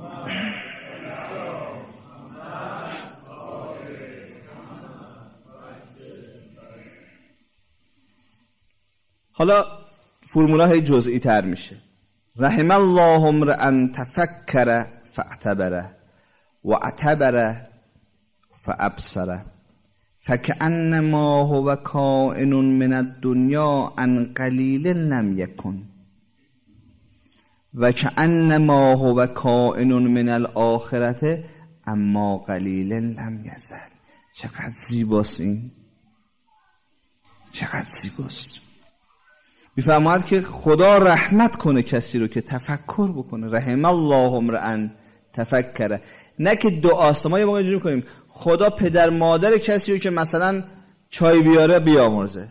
حالا فرمولا هی جزئی تر میشه. رحم الله امرأ تفکر فاعتبر واعتبر فابصر فکأنما هو کائن من الدنیا عن قلیل لم یکن و کأنما هو کائن من الآخرة اما قلیل لم یزل. چقدر زیباست این، چقدر زیباست. میفرماید که خدا رحمت کنه کسی رو که تفکر بکنه. رحم الله امرأ تفکر، نه که دعاست. ما یه موقع اینجوری میکنیم خدا پدر مادر کسی رو که مثلا چای بیاره بیامرزه،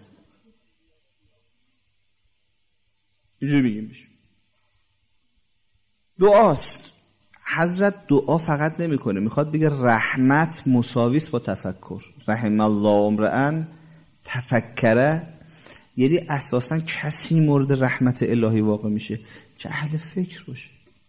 اینجوری بگیم بشه. دعاست. حضرت دعا فقط نمیکنه، میخواد بگه رحمت مساویست با تفکر. رحم الله امرأ تفکر یعنی اساسا کسی مورد رحمت الهی واقع میشه که اهل فکر باشه.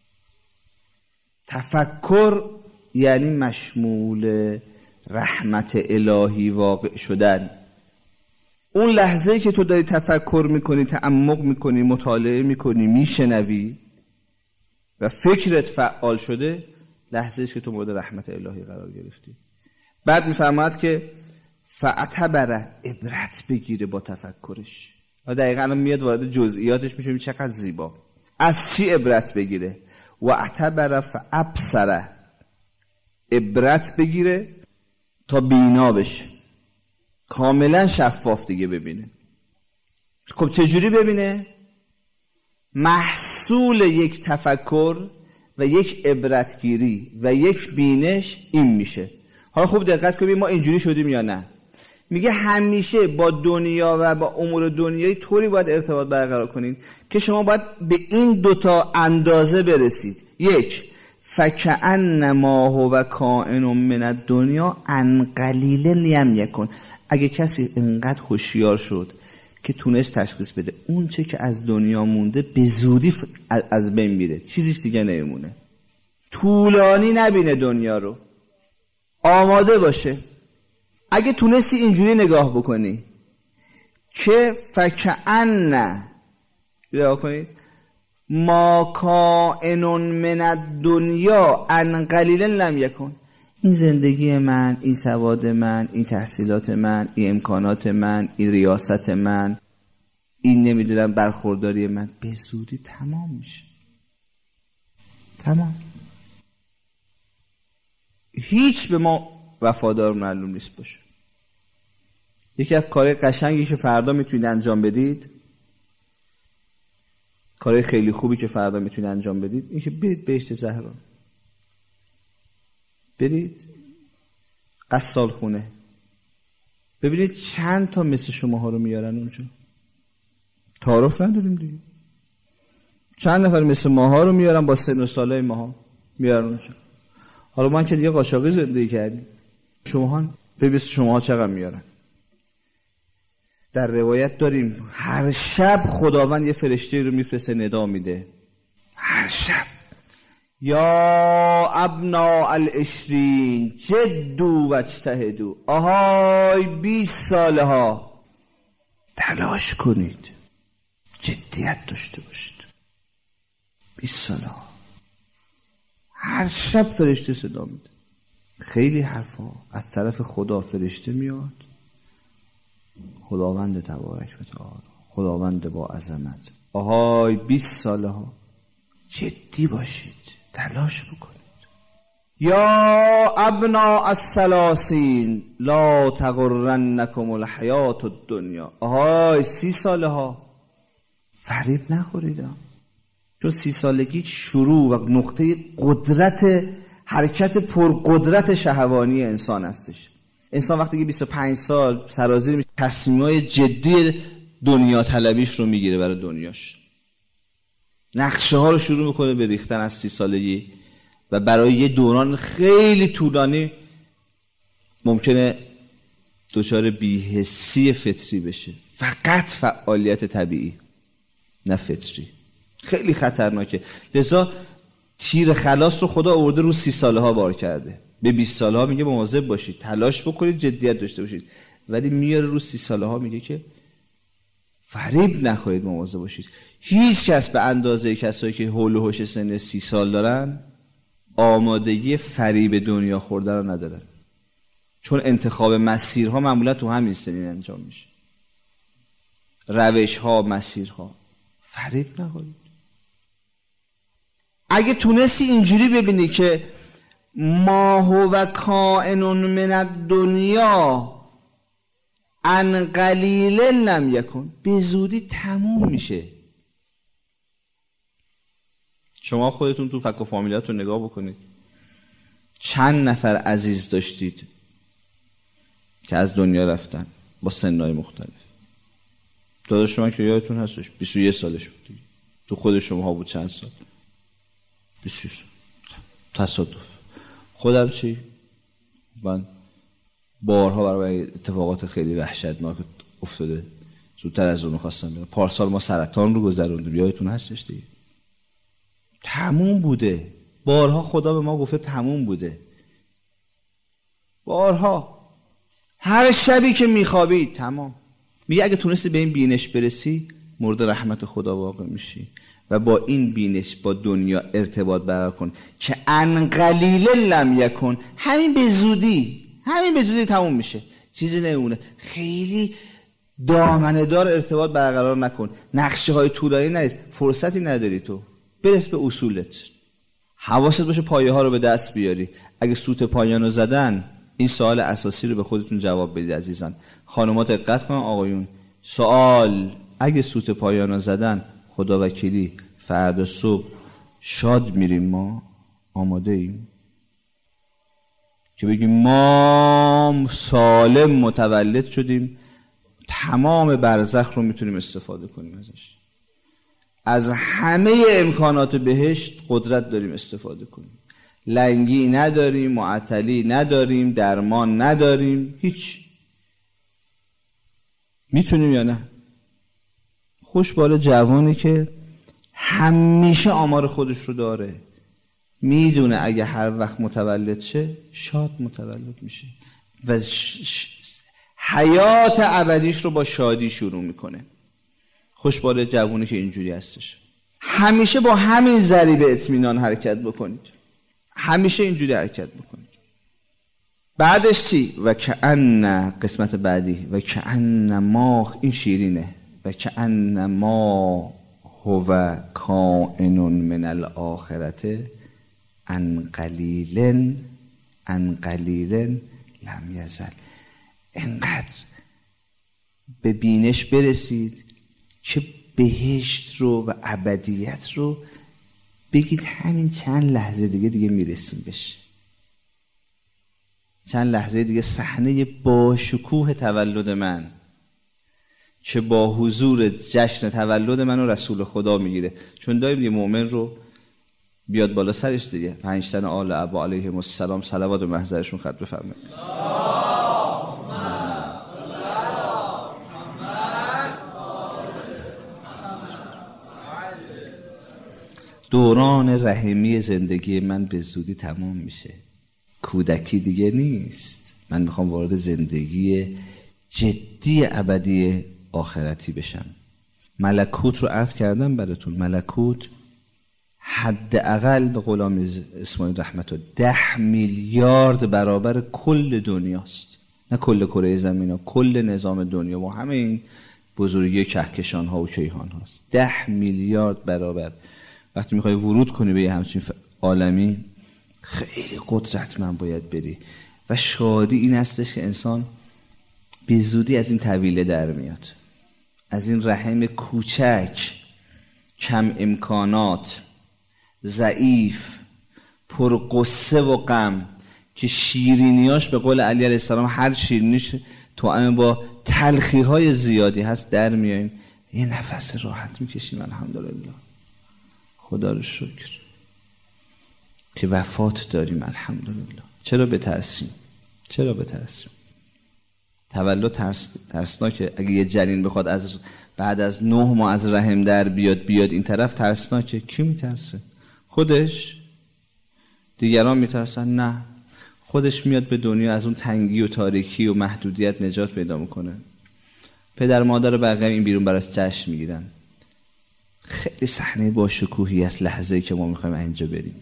تفکر یعنی مشمول رحمت الهی واقع شدن. اون لحظه‌ای که تو داری تفکر میکنی، تعمق میکنی، مطالعه میکنی، میشنوی و فکرت فعال شده، لحظه‌ای است که تو مورد رحمت الهی قرار گرفتی. بعد میفرماید که فاعتبر، عبرت بگیره با تفکرش. و دقیقاً الان میاد وارد جزئیاتش میشه. چقدر زیبا. از چی عبرت بگیره؟ و اعتبر فابصر، عبرت بگیره تا بینا بشه، کاملا شفاف دیگه ببینه. خب چجوری ببینه؟ محصول یک تفکر و یک عبرتگیری و یک بینش این میشه. حالا خوب دقت کنید ما اینجوری شدیم یا نه. میگه همیشه با دنیا و با امور دنیایی طوری باید ارتباط برقرار کنید که شما باید به این دوتا اندازه برسید. یک، فکأنما هو کائن من الدنیا عن قلیل لم یکن. اگه کسی انقدر هوشیار شد که تونست تشخیص بده اون چه که از دنیا مونده به زودی از بین میره، چیزیش دیگه نمیمونه، طولانی نبینه دنیا رو، آماده باشه. اگه تونستی اینجوری نگاه بکنی که فکأن، نگاه کنید، ما کائن من الدنیا عن قلیل لم یکن، این زندگی من، این سواد من، این تحصیلات من، این امکانات من، این ریاست من، این نمیدونم برخورداری من به زودی تمام میشه. تمام. هیچ به ما وفادار معلوم نیست باشه. یکی از کارهای قشنگی که فردا میتونید انجام بدید، کارهای خیلی خوبی که فردا میتونید انجام بدید، این که برید بهشت زهرا، برید قصال خونه، ببینید چند تا مثل شماها رو میارن اونجا. تعارف نداریم دیگه. چند نفر مثل ماها رو میارن، با سن و سالای ماها میارن اونجا. حالا من که دیگه قاشاقی زندگی کردیم، شماها ببینید شماها چقدر میارن. در روایت داریم هر شب خداوند یه فرشته رو میفرسته ندا میده، هر شب، یا ابناء العشرین جدوا واجتهدوا، آهای 20 ساله ها تلاش کنید، جدیت داشته باشید. 20 ساله ها هر شب فرشته صدا میده. خیلی حرفا از طرف خدا فرشته میاد، خداوند تبارک و تعالی، خداوند با عظمت، آهای 20 ساله ها جدی باشید، تلاش بکنید. یا ابناء الثلاثین لا تغرنکم الحیات الدنیا، آهای 30 ساله ها فریب نخورید، چون 30 سالگی شروع و نقطه قدرت حرکت پرقدرت شهوانی انسان هستش. انسان وقتی که 25 سال سرازیر میشه، تصمیمای جدی دنیا طلبیش رو میگیره برای دنیاش، نقشه ها رو شروع میکنه به ریختن از 30 سالگی و برای یه دوران خیلی طولانی ممکنه دچار بی‌حسی فطری بشه. فقط فعالیت طبیعی نه فطری، خیلی خطرناکه. لذا تیر خلاص رو خدا آورده رو 30 ساله ها بار کرده. به 20 ساله ها میگه مواظب باشید، تلاش بکنید، جدیت داشته باشید، ولی میاره رو 30 ساله ها میگه که فریب نخورید، مواظب باشید. هیچ کس به اندازه کسایی که حول و حوش سن 30 سال دارن آمادگی فریب دنیا خوردن رو ندارن، چون انتخاب مسیرها معمولا تو همین سنین انجام میشه، روشها، مسیرها. فریب نخورید. اگه تونستی اینجوری ببینی که ما هو کائن من الدنیا ان قلیل لم یکن، به زودی تموم میشه. شما خودتون تو فک و فامیلاتون نگاه بکنید، چند نفر عزیز داشتید که از دنیا رفتن با سنهای مختلف؟ داداش شما که یادتون هستش 21 سالش بود، تو خود شما ها بود چند سال؟ 21 سال. تصادف. خودم چی؟ من بارها برای اتفاقات خیلی وحشتناک افتاده، زودتر از اون خواستم برم. پارسال ما سرطان رو گذروندیم، یادتون هستش دیگه. تموم بوده. بارها خدا به ما گفته تموم بوده. بارها هر شبی که میخوابی تمام. میگه اگه تونستی به این بینش برسی مورد رحمت خدا واقع میشی و با این بینش با دنیا ارتباط برقرار کن که ان قلیل لم یکن. همین به زودی تموم میشه، چیزی نمونه. خیلی دامنه دار ارتباط برقرار نکن، نقشه های طولانی نریز، فرصتی نداری تو. برس به اصولت، حواست باشه پایه ها رو به دست بیاری. اگه سوت پایان رو زدن، این سوال اساسی رو به خودتون جواب بدید عزیزان. خانم‌ها دقت کنن، آقایون سوال، اگه سوت پایان رو زدن، خدا وکیلی فردا صبح شاد میریم؟ ما آماده ایم که بگیم ما سالم متولد شدیم، تمام برزخ رو میتونیم استفاده کنیم ازش، از همه امکانات بهشت قدرت داریم استفاده کنیم، لنگی نداریم، معطلی نداریم، درمان نداریم، هیچ. میتونیم یا نه؟ خوشبال جوانی که همیشه آمار خودش رو داره، میدونه اگه هر وقت متولد شه شاد متولد میشه و حیات ابدیش رو با شادی شروع میکنه. خوشبال جوانی که اینجوری هستش. همیشه با همین ضریب اطمینان حرکت بکنید، همیشه اینجوری حرکت بکنید. بعدش چی؟ و کأن، قسمت بعدی، و کأن ما، این شیرینه، و کأن ما هو کائن من الاخرة ان قلیل لم یزل. انقدر به بینش برسید که بهشت رو و ابدیت رو بگید همین چند لحظه دیگه میرسیم بهش. چند لحظه دیگه صحنه با شکوه تولد من که با حضور جشن تولد من و رسول خدا میگیره. چون داریم یه مؤمن رو بیاد بالا سرش دیگه، 5 تن آل ابا علیهم السلام صلوات و محضرشون خط بفرمایید. دوران رحمی زندگی من به زودی تمام میشه، کودکی دیگه نیست. من میخوام وارد زندگی جدی ابدی آخرتی بشم. ملکوت رو عرض کردم براتون. ملکوت حداقل به غلام اسماعیل رحمت الله 10 میلیارد برابر کل دنیاست، نه کل کره زمین ها، کل نظام دنیا و همه این بزرگی کهکشان ها و کیهان هاست. 10 میلیارد برابر. وقتی میخوای ورود کنی به همچین عالمی خیلی قدرتمند باید بری و شادی این هستش که انسان به زودی از این طویله در میاد، از این رحم کوچک، کم امکانات، ضعیف، پر قصه و غم که شیرینیاش به قول علی علیه السلام هر شیرینیش توأم با تلخی‌های زیادی هست، در میاییم یه نفس راحت میکشیم. الحمدلله، خدا رو شکر که وفات داریم. الحمدلله. چرا بترسیم؟ تولد ترسناکه. اگه یه جنین بخواد از بعد از 9 ماه از رحم در بیاد این طرف، ترسناکه. کی میترسه؟ خودش؟ دیگران میترسن؟ نه، خودش میاد به دنیا، از اون تنگی و تاریکی و محدودیت نجات پیدا میکنه. پدر مادر بقیه این بیرون براش جشن میگیرن. خیلی صحنه با شکوهی است لحظه‌ای که ما میخوایم اینجا بریم.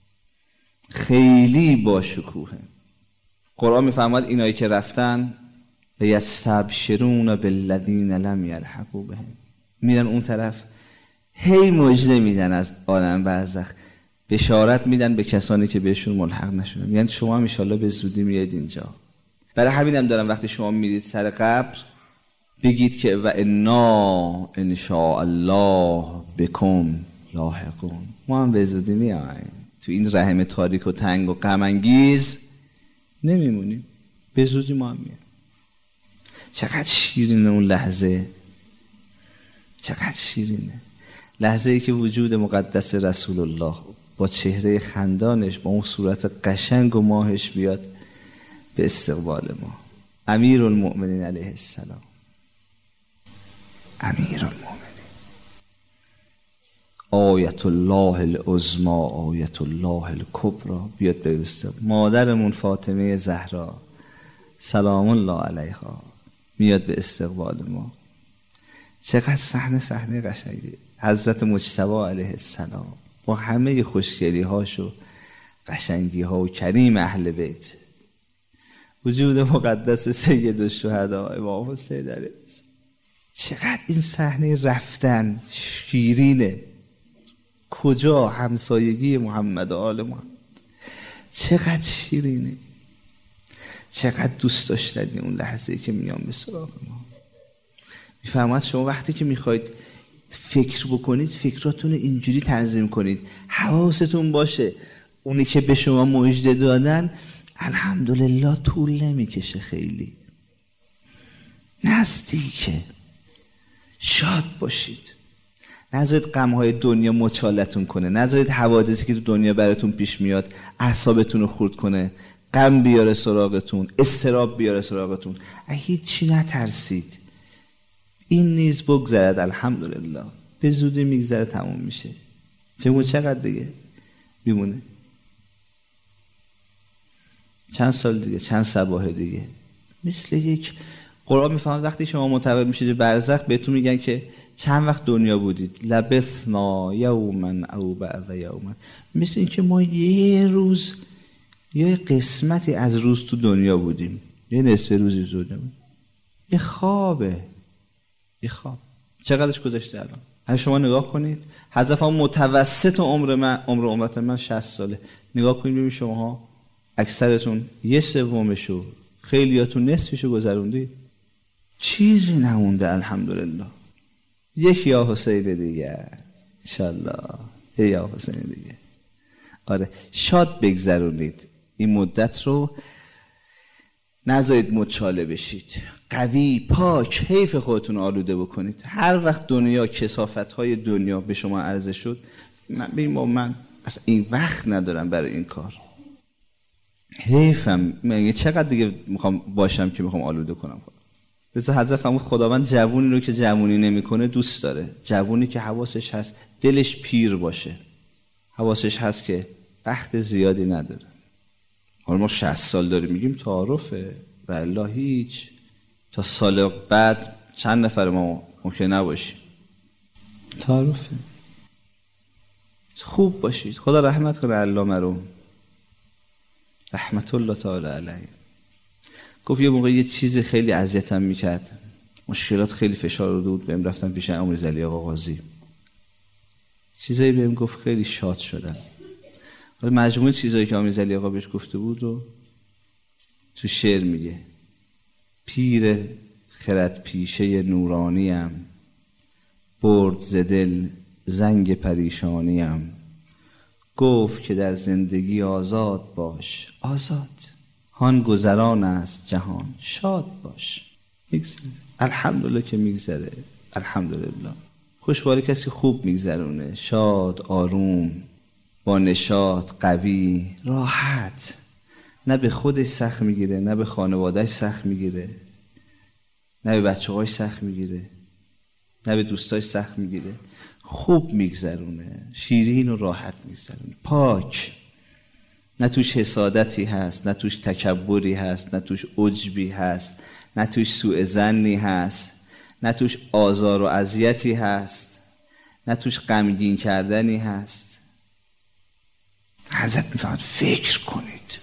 خیلی با شکوهه. قرآن میفرماد اینایی که رفتن یستبشرون بالذین لم یلحقوا بهم، میرن اون طرف هی مژده میدن از عالم برزخ، بشارت میدن به کسانی که بهشون ملحق نشدن، میگن شما هم ان شاءالله به زودی میاد اینجا. برای همینم دارم وقتی شما میرید سر قبر بگید که و انا ان شاء الله بکم لاحقون، ما هم به زودی میایم، تو این رحم تاریک و تنگ و غم انگیز نمیمونیم، به زودی ما هم میایم. چقدر شیرینه اون لحظه، چقدر شیرینه لحظه ای که وجود مقدس رسول الله با چهره خندانش با اون صورت قشنگ و ماهش بیاد به استقبال ما. امیرالمؤمنین علیه السلام، امیرالمؤمنین، آیت الله العظمی، آیت الله الکبری بیاد به استقبال مادرمون فاطمه زهرا سلام الله علیها، میاد به استقبال ما. چقدر صحنه قشنگی. حضرت مجتبی علیه السلام با همه خوشگلی هاش و قشنگی ها و کریم اهل بیت، وجود مقدس سید الشهدا امام حسین علیه السلام. چقدر این صحنه رفتن شیرینه. کجا؟ همسایگی محمد و آل محمد. چقدر شیرینه، چقدر دوست داشتنی اون لحظه‌ای که میام به سراغ ما. میفرماد شما وقتی که میخواید فکر بکنید فکراتون اینجوری تنظیم کنید، حواستون باشه اونی که به شما مژده دادن الحمدلله طول نمیکشه، خیلی نزدیکه. شاد باشید، نذارید غم‌های دنیا مچالتون کنه، نذارید حوادثی که تو دنیا براتون پیش میاد اعصابتون رو خورد کنه، غم بیاره سراغتون، اضطراب بیاره سراغتون. هیچی نترسید، این نیز بگذرد، الحمدلله به زودی میگذره، تموم میشه. چقدر دیگه بیمونه؟ چند سال دیگه، چند صباح دیگه. مثل یک قرآن میفهمد وقتی شما متوجه میشید برزخ بهتون میگن که چند وقت دنیا بودید، لبثنا یوما او بعض یوما، مثل این که ما یه روز یه قسمتی از روز تو دنیا بودیم، یه نصف روزی تو دنیا بودیم. یه خوابه، یه خواب. چقدرش گذشته الان؟ اگه شما نگاه کنید حذف متوسط عمر امت من 60 ساله، نگاه کنید ببینید شماها اکثرتون یه سومشو، خیلیاتون نصفشو گذروندید، چیزی نمونده الحمدلله. یک یا حسین دیگه انشالله، یا حسین دیگه. آره شاد بگذرونید این مدت رو، نذارید مچاله بشید، قوی پاک حیف خودتون آلوده بکنید. هر وقت دنیا کثافت‌های دنیا به شما عرضه شد، من اصلا این وقت ندارم برای این کار، حیفم، من چقدر دیگه میخوام باشم که میخوام آلوده کنم. مثلا حضرت فرمود خداوند جوونی رو که جوونی نمیکنه دوست داره، جوونی که حواسش هست دلش پیر باشه، حواسش هست که وقت زیادی نداره. حالا ما 60 سال داریم میگیم تعارفه، والله هیچ، تا سال بعد چند نفر ما ممکن نباشیم، تعارفه. خوب باشید، خدا رحمت کنه علامه رو رحمت الله تعالی علیه. گفت یه موقع یه چیز خیلی اذیتم میکرد، مشکلات خیلی فشار رو بود، بهم رفتم پیش امیر علی آقا قاضی، چیزایی بهم گفت خیلی شاد شدم. حالا مجموعه چیزایی که امیر علی آقا بهش گفته بود رو تو شعر میگه: پیر خرد پیشه نورانیم، برد ز دل زنگ پریشانیم. گفت که در زندگی آزاد باش، آزاد، هان گذران است جهان، شاد باش. میگذره الحمدلله که میگذره، الحمدلله. خوشبال کسی خوب میگذرونه، شاد، آروم، با نشاط، قوی، راحت، نه به خودش سخت میگیره، نه به خانوادهش سخت میگیره، نه به بچه‌هاش سخت میگیره، نه به دوستاش سخت میگیره، خوب میگذرونه، شیرین و راحت میگذرونه، پاک، نه توش حسادتی هست، نه توش تکبری هست، نه توش عجبی هست، نه توش سوء ظنی هست، نه توش آزار و اذیتی هست، نه توش غمگین کردنی هست. حضرت میفرماید فکر کنید.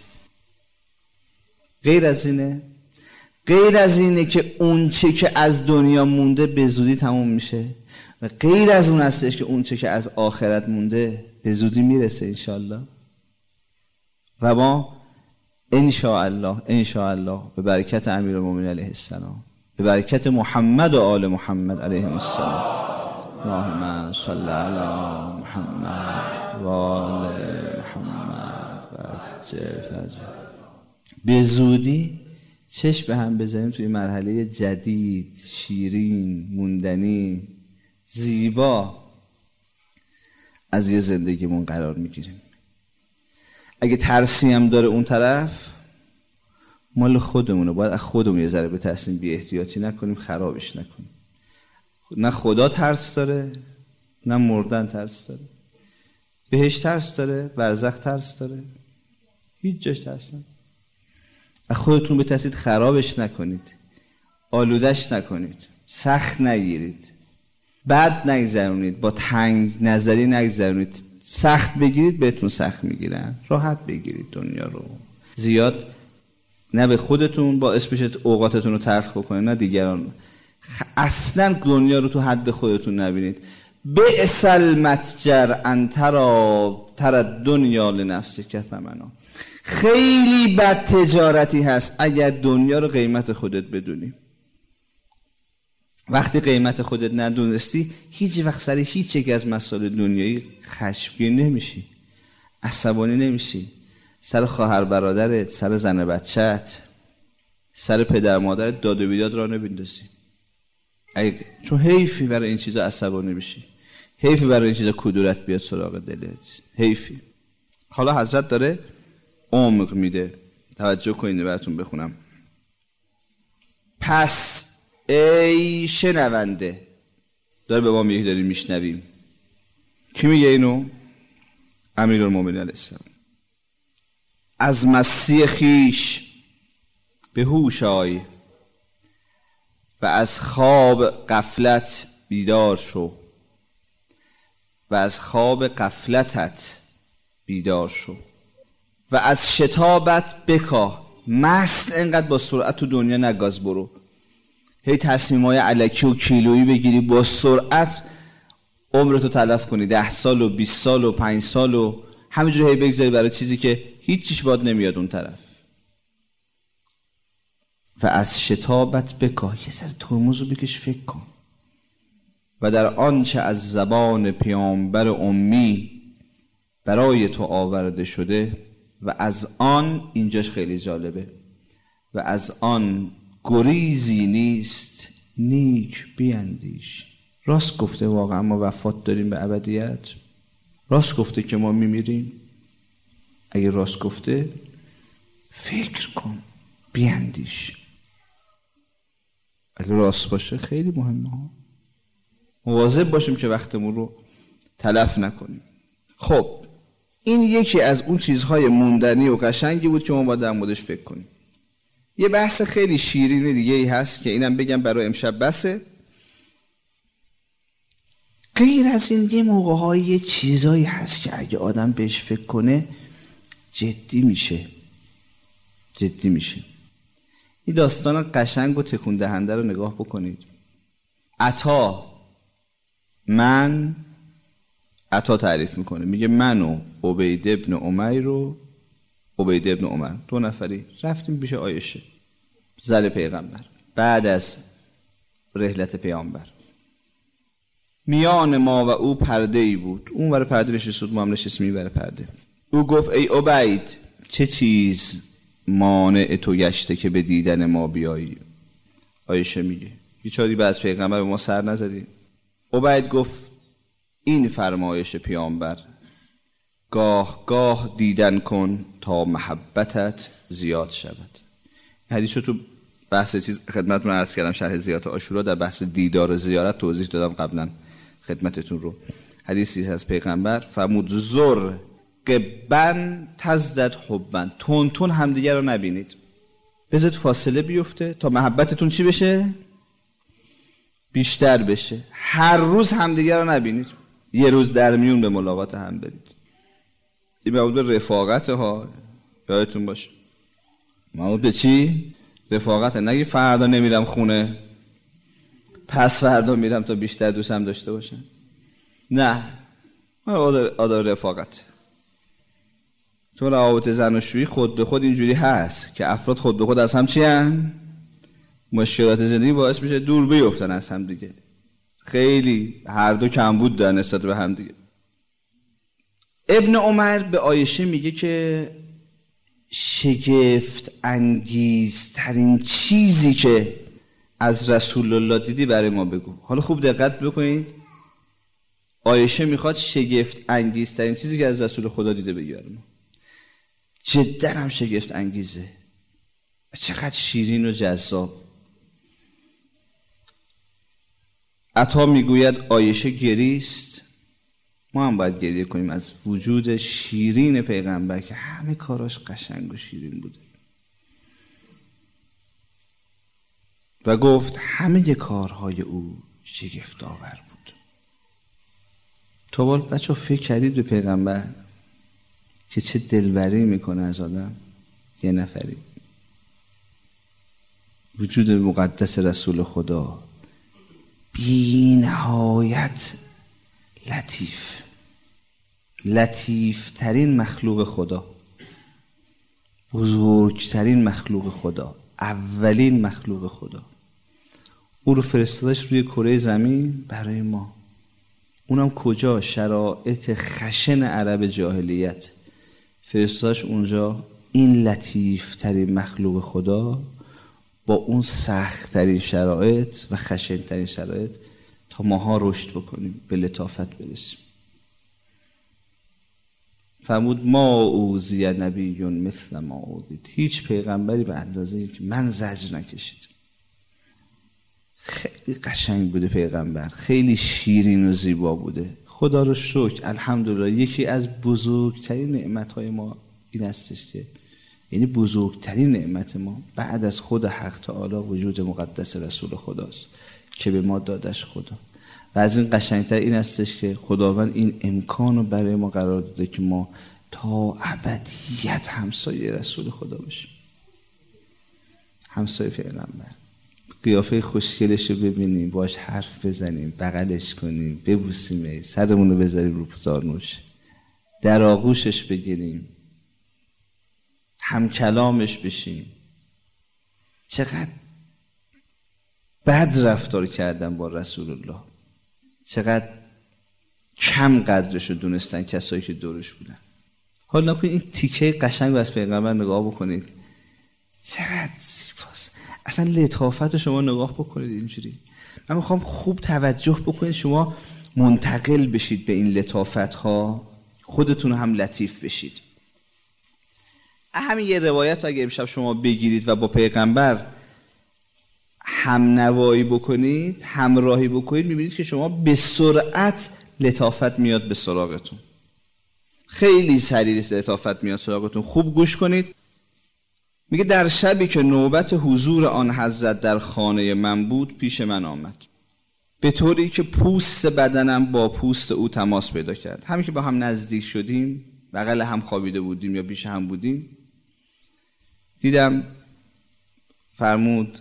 غیر از اینه؟ غیر از اینه که اون چه که از دنیا مونده به زودی تموم میشه و غیر از اون هستش که اون چه که از آخرت مونده به زودی میرسه انشاءالله. و ما انشاءالله به برکت امیرالمومنین علیه السلام، به برکت محمد و آل محمد علیهم السلام، اللهم صل علی محمد و آل محمد و عجل فرجه، به زودی چشم به هم بزنیم توی مرحله جدید، شیرین، موندنی، زیبا از یه زندگیمون قرار میگیریم. اگه ترسی هم داره اون طرف، مال خودمونه، باید از خودمون یه ذره بترسیم، بی احتیاطی نکنیم، خرابش نکنیم. نه خدا ترس داره، نه مردن ترس داره. بهشت ترس داره، برزخ ترس داره، هیچ جاش ترس نداره. از خودتون بترسید، خرابش نکنید، آلودش نکنید، سخت نگیرید، بد نگذرونید، با تنگ نظری نگذرونید. سخت بگیرید بهتون سخت میگیرن، راحت بگیرید دنیا رو. زیاد نه به خودتون باعث بشید اوقاتتون رو تلخ بکنید، نه دیگران. اصلا دنیا رو تو حد خودتون نبینید. بئس المتجر ان ترى الدنیا لنفسک ثمنا. خیلی بد تجارتی هست اگر دنیا رو قیمت خودت بدونی. وقتی قیمت خودت ندونستی، هیچ وقت سر هیچ یک از مسائل دنیایی خشمگین نمیشی، عصبانی نمیشی. سر خواهر برادرت، سر زن بچت، سر پدر مادرت داد و بیداد را نمیندازی. چون حیفی برای این چیزا عصبانی بشی، حیفی برای این چیزا کدورت بیاد سراغ دلت، حیفی. حالا حضرت داره عمق میده، توجه کنید براتون بخونم. پس ای شنونده، داره به ما میگه، داریم میشنویم. کی میگه اینو؟ امیرالمومنین علیه السلام. از مستی خیش به هوش آی و از خواب غفلت بیدار شو و از خواب غفلتت بیدار شو و از شتابت بکاه. مست انقدر با سرعت تو دنیا نگاز برو، هی تصمیمای الکی و کیلویی بگیری، با سرعت عمرتو تلف کنی، 10 سال و 20 سال و 5 سال و همینجوری هی بگذاری برای چیزی که هیچ چیش باد نمیاد اون طرف. و از شتابت بکاه، یه ذره ترمزو بکش، فکر کن. و در آنچه از زبان پیامبر امی برای تو آورده شده و از آن، اینجاش خیلی جالبه، و از آن گریزی نیست نیک بیندیش. راست گفته واقعا ما وفات داریم به ابدیت؟ راست گفته که ما میمیریم؟ اگه راست گفته فکر کن، بیندیش. اگه راست باشه خیلی مهمه ها. مواظب باشیم که وقتمون رو تلف نکنیم. خب این یکی از اون چیزهای موندنی و قشنگی بود که ما باید در موردش فکر کنیم. یه بحث خیلی شیرین دیگه ای هست که اینم بگم برای امشب بسه. غیر از این یه موقع‌های یه چیزایی هست که اگه آدم بهش فکر کنه جدی میشه. این داستان قشنگ و تکون دهنده رو نگاه بکنید. عطا تعریف میکنه، میگه من و عبید ابن عمر 2 نفری رفتیم پیش عایشه زن پیغمبر بعد از رحلت پیامبر. میان ما و او پرده ای بود، اون ور پرده نشست، ما هم نشستیم این ور پرده. او گفت ای عبید، چه چیز مانع تو گشته که به دیدن ما بیایی؟ عایشه میگه بیچاری بعد از پیغمبر به ما سر نزدی. عبید گفت این فرمایش پیامبر، گاه گاه دیدن کن تا محبتت زیاد شود. حدیث رو تو بحث خدمتتون عرض کردم، شرح زیارت عاشورا، در بحث دیدار و زیارت توضیح دادم قبلا خدمتتون رو. حدیثی از پیغمبر فرمود زر قبن تزدد حبن، تون همدیگه رو نبینید، بذارید فاصله بیفته تا محبتتون چی بشه؟ بیشتر بشه. هر روز همدیگه رو نبینید، یه روز در میون به ملاقات هم برید. این مربوط به رفاقت ها، یادتون باشه. مربوط به چی؟ رفاقت. نگی فردا نمیرم خونه، پس فردا میرم تا بیشتر دوستم داشته باشم. نه، آداب رفاقت. تو روابط زناشویی خود به خود اینجوری هست که افراد خود به خود از هم چی هن؟ مشکلات زندگی باعث میشه دور بیفتن از هم دیگه. خیلی هر دو کمبود دارن نسبت به هم دیگه. ابن عمر به عایشه میگه که شگفت انگیزترین چیزی که از رسول الله دیدی برای ما بگو. حالا خوب دقت بکنید، عایشه میخواد شگفت انگیزترین چیزی که از رسول خدا دیده بگی برای ما. جدا هم شگفت انگیزه و چقدر شیرین و جذاب. عطا میگوید عایشه گریست، ما هم باید گریه کنیم از وجود شیرین پیغمبر که همه کاراش قشنگ و شیرین بوده. و گفت همه کارهای او شگفت آور بود. تو بچه فکر کردید به پیغمبر که چه دلبری میکنه از آدم؟ یه نفری وجود مقدس رسول خدا بی نهایت لطیف ترین مخلوق خدا، بزرگترین مخلوق خدا، اولین مخلوق خدا، او رو فرستادش روی کره زمین برای ما. اونم کجا؟ شرایط خشن عرب جاهلیت فرستادش اونجا. این لطیف ترین مخلوق خدا با اون سخت ترین شرایط و خشن ترین شرایط تا ماها رشد بکنیم، به لطافت برسیم. فرمود ما اوذی نبی مثل ما اوذیت. هیچ پیغمبری به اندازه که من زجر نکشید. خیلی قشنگ بوده پیغمبر، خیلی شیرین و زیبا بوده. خدا رو شکر، الحمدلله. یکی از بزرگترین نعمت‌های ما این هستش که یعنی بزرگترین نعمت ما بعد از خود حق تعالی وجود مقدس رسول خداست که به ما دادش خدا. و از این قشنگتر این هستش که خداوند این امکان رو برای ما قرار داده که ما تا ابدیت همسایه رسول خدا باشیم، همسایه پیغمبر. قیافه خوشگلش رو ببینیم، باش حرف بزنیم، بغلش کنیم، ببوسیم، سرمون رو بذاریم رو زانوش، در آغوشش بگیریم، هم کلامش بشیم. چقدر بد رفتار کردن با رسول الله، چقدر کم قدرش رو دونستن کسایی که دورش بودن. حالا نکنید این تیکه قشنگ از پیغمبر نگاه بکنید، چقدر زیباست. اصلا لطافت رو شما نگاه بکنید اینجوری. من میخوام خوب توجه بکنید، شما منتقل بشید به این لطافت ها، خودتون هم لطیف بشید. همین یه روایت اگه امشب شما بگیرید و با پیغمبر هم نوایی بکنید، همراهی بکنید، میبینید که شما به سرعت لطافت میاد به سراغتون. خیلی سریع لطافت میاد سراغتون. خوب گوش کنید. میگه در شبی که نوبت حضور آن حضرت در خانه من بود، پیش من آمد، به طوری که پوست بدنم با پوست او تماس پیدا کرد. همین که با هم نزدیک شدیم، بغل هم خوابیده بودیم یا پیش هم بودیم، دیدم فرمود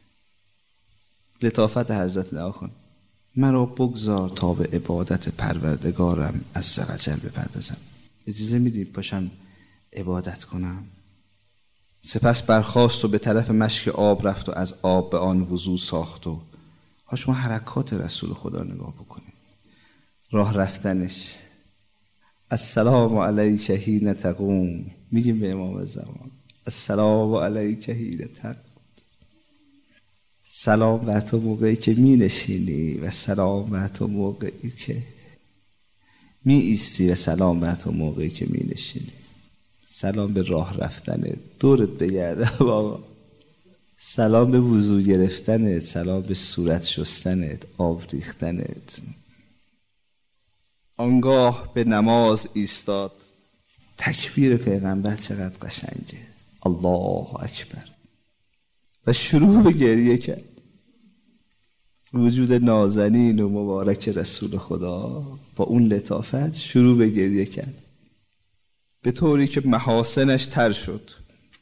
لطافت حضرت نگاه کن، مرا بگذار تا به عبادت پروردگارم عز و جل بپردازم. اجازه میدی پاشم عبادت کنم؟ سپس برخاست و به طرف مشک آب رفت و از آب به آن وضو ساخت. و شما حرکات رسول خدا نگاه بکنید، راه رفتنش. السلام علیک حین تقوم، میگیم به امام زمان السلام علیک حین تقوم، سلام بر تو موقعی که می نشینی و سلام بر تو موقعی که می ایستی و سلام بر تو موقعی که می نشینی. سلام به راه رفتنت، دورت بگردم بابا، سلام به وضو گرفتنت، سلام به صورت شستنت، آب ریختنت. آنگاه به نماز ایستاد. تکبیر پیغمبر چقدر قشنگه، الله اکبر، و شروع به گریه کرد. وجود نازنین و مبارک رسول خدا با اون لطافت شروع به گریه کرد، به طوری که محاسنش تر شد.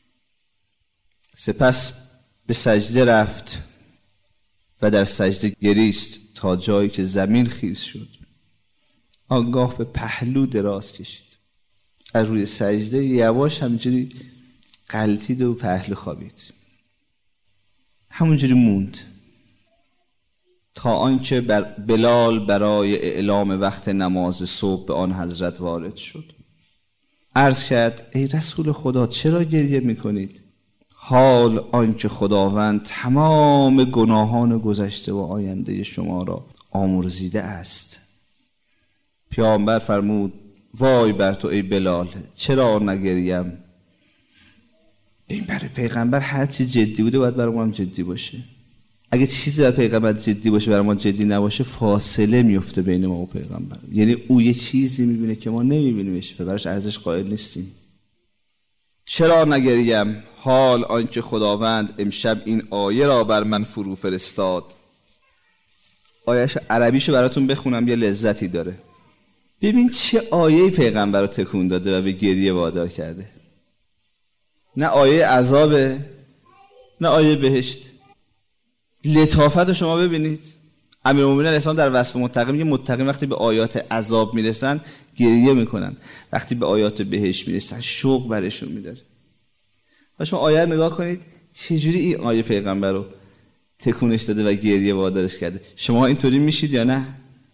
سپس به سجده رفت و در سجده گریست تا جایی که زمین خیس شد. آنگاه به پهلو دراز کشید، از روی سجده یواش همینجوری غلتید و پهلو خوابید. همونجوری موند تا آنکه بلال برای اعلام وقت نماز صبح به آن حضرت وارد شد. عرض کرد ای رسول خدا چرا گریه میکنید؟ حال آنکه خداوند تمام گناهان گذشته و آینده شما را آمرزیده است. پیامبر فرمود وای بر تو ای بلال، چرا نگریم؟ این برای پیغمبر هر چی جدی بوده باید برای ما هم جدی باشه. اگه چیزی برای پیغمبر جدی باشه برای ما جدی نباشه، فاصله میفته بین ما و پیغمبر. یعنی او یه چیزی میبینه که ما نمیبینیمش و براش ارزش قائل نیستیم. چرا نگریم حال آنکه خداوند امشب این آیه را بر من فرو فرستاد. آیه‌اش عربیشو براتون بخونم، یه لذتی داره. ببین چه آیه پیغمبر رو تکون داده و به گریه وادار کرده. نه آیه عذابه نه آیه بهشت. لطافت شما ببینید. امیرالمومنین علیه السلام در وصف متقی میگه متقین وقتی به آیات عذاب میرسن گریه میکنن، وقتی به آیات بهشت میرسن شوق برشون میداره. و شما آیه رو نگاه کنید چجوری این آیه پیغمبر رو تکونش داده و گریه وادارش کرده. شما اینطوری میشید یا نه؟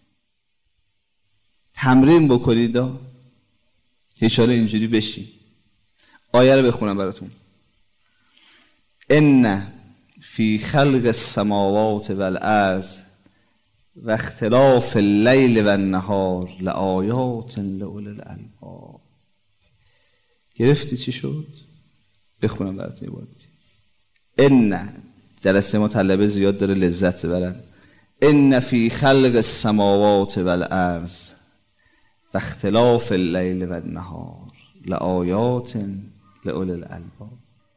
تمرین بکنید اشاره اینجوری بشید. آیه رو بخونم براتون. ان فی خلق السماوات والارض و اختلاف اللیل و النهار لآیات لأولی الالباب. گرفتی چی شد؟ بخونم براتون یه بار. ان جلسه ما طلبه زیاد داره لذت ببرن. ان فی خلق السماوات والارض و اختلاف اللیل و النهار لآیات لأولی الالباب.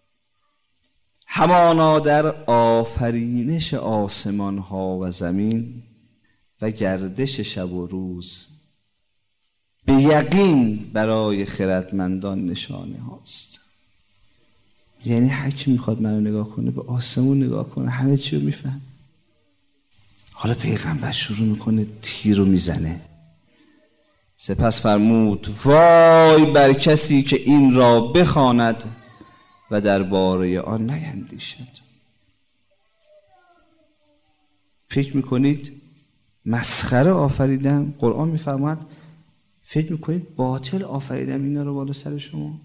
همانا در آفرینش آسمان ها و زمین و گردش شب و روز به یقین برای خردمندان نشانه هاست. یعنی هر کی میخواد منو نگاه کنه به آسمون نگاه کنه همه چی رو میفهم. حالا پیغمبر شروع میکنه تیر رو میزنه. سپس فرمود وای بر کسی که این را بخواند و درباره آن نیندیشد. فکر میکنید مسخره آفریدم؟ قرآن میفرماید فکر میکنید باطل آفریدم اینا رو بالا سر شما؟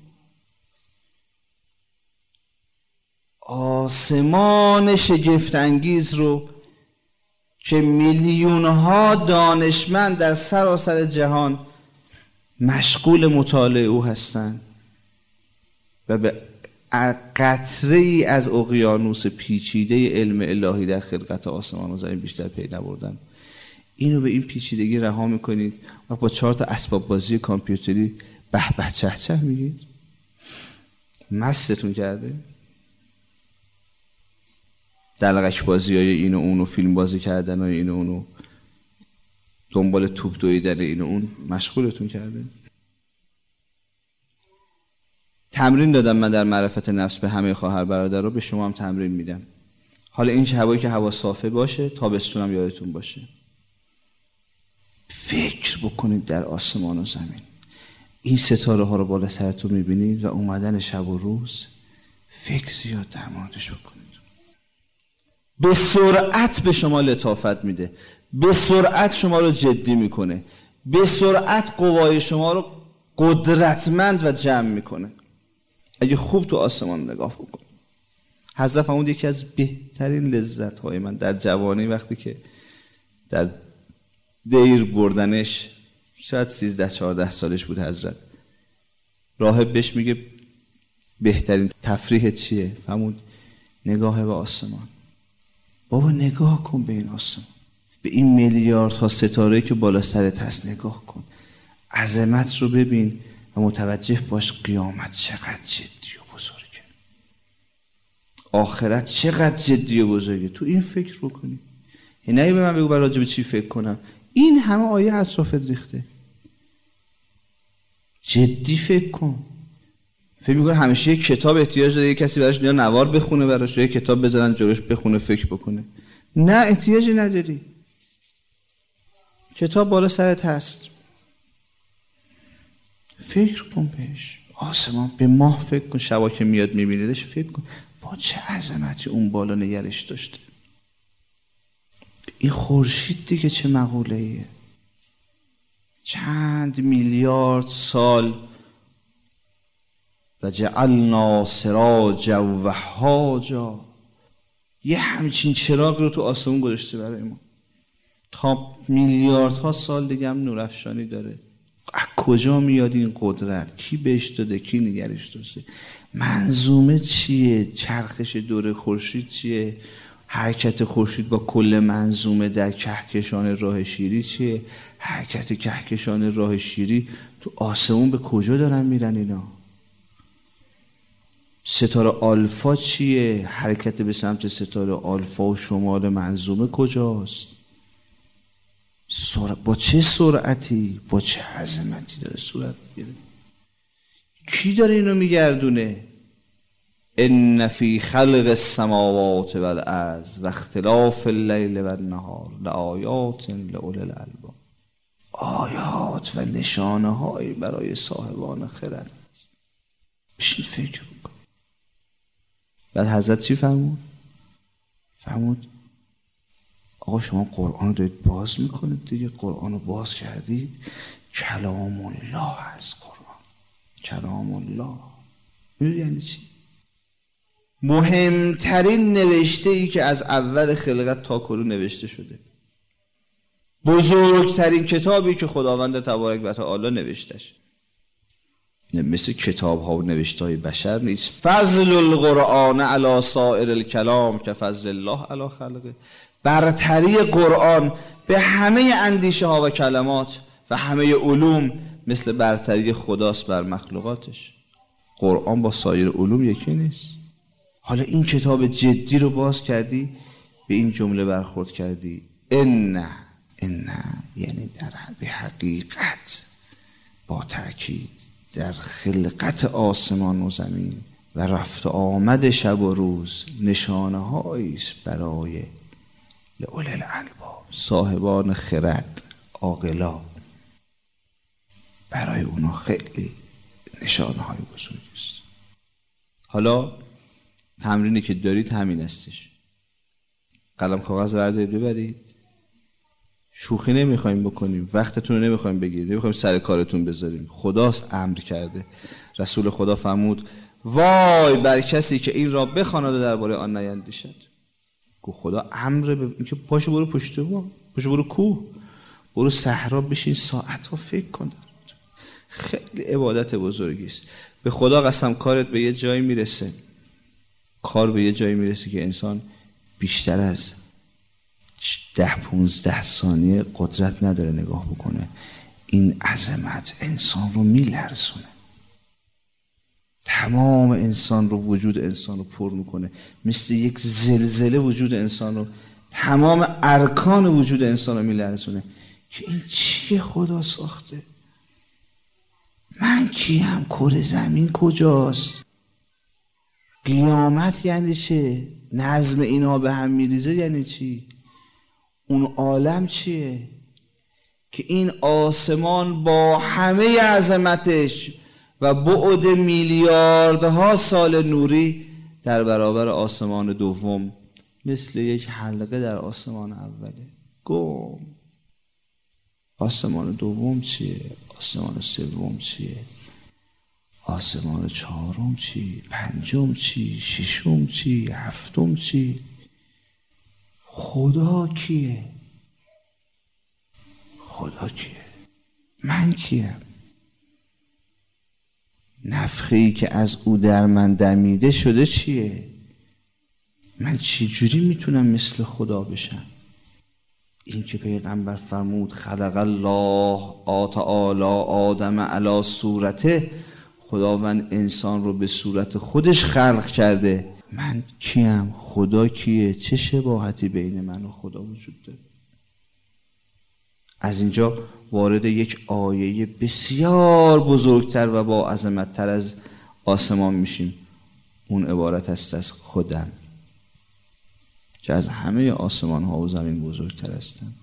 آسمان شگفت انگیز رو که میلیونها دانشمند در سراسر جهان مشغول مطالعه او هستند و به قطره ای از اقیانوس پیچیده علم الهی در خلقت آسمان و زمین بیشتر پی نبردن، اینو به این پیچیدگی رها میکنید و با 4 تا اسباب بازی کامپیوتری به به چه چه میگید؟ مستتون کرده؟ دلغک بازی های این و اون و فیلم بازی کردن های این و اون و دنبال توپ دویدن این و اون مشغولتون کرده؟ تمرین دادم من در معرفت نفس به همه خواهر برادر رو، به شما هم تمرین میدم. حالا این هوایی که هوا صافه باشه تابستونم یادتون باشه. فکر بکنید در آسمان و زمین این ستاره ها رو بالا سرتون میبینید و اومدن شب و روز، فکر زیاد در موردش بکنید. به سرعت به شما لطافت میده، به سرعت شما رو جدی میکنه، به سرعت قوای شما رو قدرتمند و جمع میکنه. اگه خوب تو آسمان نگاه بکنید. حضرت فرمود یکی از بهترین لذت های من در جوانی وقتی که در دیر بردنش، شاید 13-14 سالش بود، حضرت راهب بهش میگه بهترین تفریح چیه؟ فرمود نگاه به آسمان. بابا نگاه کن به این آسمان، به این میلیاردها ستاره که بالا سرت هست نگاه کن، عظمت رو ببین و متوجه باش قیامت چقدر جدی و بزرگه، آخرت چقدر جدی و بزرگه. تو این فکر بکنی نه به من بگو راجع به چی فکر کنم. این همه آیه اطرافت ریخته. جدی فکر کن. فکر می‌کنه همیشه یک کتاب احتیاج داره، یک کسی براش یا نوار بخونه براش، یا یک کتاب بذارن جلوش بخونه فکر بکنه. نه، احتیاجی نداری. کتاب بالا سرت هست. فکر کن بهش. آسمان، به ماه فکر کن، شبا که میاد میبینیدش فکر کن با چه عظمتی اون بالا نگرش داشته. این خورشید دیگه چه مقوله‌ایه. چند میلیارد سال و جعلنا سراجا و وهاجا، یه همچین چراغ رو تو آسمون گذاشته برای ما. تا میلیاردها سال دیگه هم نورافشانی داره. از کجا میاد این قدرت؟ کی بهش داده؟ کی نگرش داشته؟ منظومه چیه؟ چرخش دور خورشید چیه؟ حرکت خورشید با کل منظومه در کهکشان راه شیری چیه؟ حرکت کهکشان راه شیری تو آسمون به کجا دارن میرن اینا؟ ستاره آلفا چیه؟ حرکت به سمت ستاره آلفا و شمال منظومه کجاست؟ با چه سرعتی، با چه عظمتی داره صورت میگیره؟ کی داره اینو میگردونه؟ ان فی خلق السماوات والارض و اختلاف اللیل والنهار لآیات لأولی الالباب. آیات و نشانه هایی برای صاحبان خرد است. بشین فکر بکن. بعد حضرت چی فرمود؟ فرمود آقا شما قرآن رو دارید باز میکنید دیگه. قرآن رو باز کردید، کلام الله از قرآن. کلام الله میدونی یعنی چی؟ مهمترین نوشته ای که از اول خلقت تا کنون نوشته شده، بزرگترین کتابی که خداوند تبارک و تعالی نوشتش. مثل کتاب ها و نوشته های بشر نیست. فضل القرآن علی سائر الکلام که فضل الله علی خلقه. برتری قرآن به همه اندیشه ها و کلمات و همه علوم مثل برتری خداست بر مخلوقاتش. قرآن با سایر علوم یکی نیست. حالا این کتاب جدی رو باز کردی، به این جمله برخورد کردی ان یعنی به حقیقت، با تأکید، در خلقت آسمان و زمین و رفت آمد شب و روز نشانه هایی است برای لأولی الالباب، صاحبان خرد، عاقلا. برای اونا خیلی نشانه های بزرگی است. حالا تمرینی که دارید همین استش. قلم کاغذ بردارید ببرید. شوخی نمیخوایم بکنیم، وقتتون رو نمیخوایم بگیرید، نمیخوایم سر کارتون بذاریم. خداست امر کرده. رسول خدا فرمود وای بر کسی که این را بخواند و درباره آن نیندیشد. گفت خدا امر که پاشو برو پشت بام، پاشو برو کوه، برو صحرا بشین ساعت‌ها فکر کن. خیلی عبادت بزرگی است. به خدا قسم کارت به یه جایی میرسه، کار به یه جایی میرسه که انسان بیشتر از 10-15 ثانیه قدرت نداره نگاه بکنه. این عظمت انسان رو میلرزونه، تمام انسان رو، وجود انسان رو پر میکنه، مثل یک زلزله وجود انسان رو، تمام ارکان وجود انسان رو میلرزونه که این چیه خدا ساخته؟ من کیم؟ کره زمین کجاست؟ قیامت یعنی چه؟ نظم اینا به هم میریزه یعنی چی؟ اون عالم چیه؟ که این آسمان با همه عظمتش و بعد میلیاردها سال نوری در برابر آسمان دوم مثل یک حلقه در آسمان اوله. گم. آسمان دوم چیه؟ آسمان سوم چیه؟ آسمان چهارم چی؟ پنجم چی؟ ششم چی؟ هفتم چی؟ خدا کیه؟ خدا کیه؟ من کیم؟ نفخه‌ای که از او در من دمیده شده چیه؟ من چی جوری میتونم مثل خدا بشم؟ این که پیغمبر فرمود خلق الله تعالی آدم علی صورته، خداوند انسان رو به صورت خودش خلق کرده. من کیم؟ خدا کیه؟ چه شباهتی بین من و خدا وجود داره؟ از اینجا وارد یک آیه بسیار بزرگتر و با عظمت‌تر از آسمان میشیم. اون عبارت است از خودم که از همه آسمان ها و زمین بزرگتر هستند.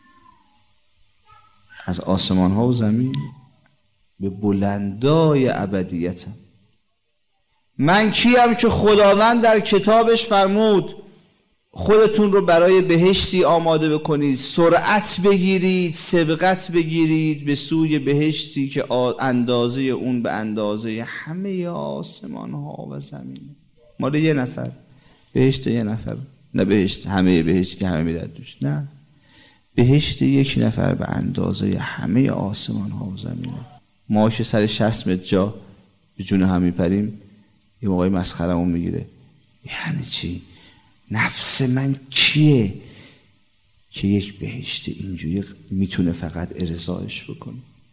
از آسمان ها و زمین به بلندای ابدیتم. من کیم که خداوند در کتابش فرمود خودتون رو برای بهشتی آماده بکنید، سرعت بگیرید، سبقت بگیرید به سوی بهشتی که اندازه اون به اندازه همه آسمان ها و زمین. مال یه نفر، بهشت یه نفر، نه بهشت همه بهشت که همه میرد دوش، نه، بهشت یک نفر به اندازه همه آسمان ها و زمین. ما که سر 60 متر جا به جون هم میپریم یه موقعی مسخرمون میگیره. یعنی چی؟ نفس من کیه که یک بهشت اینجوری میتونه فقط ارضایش بکنه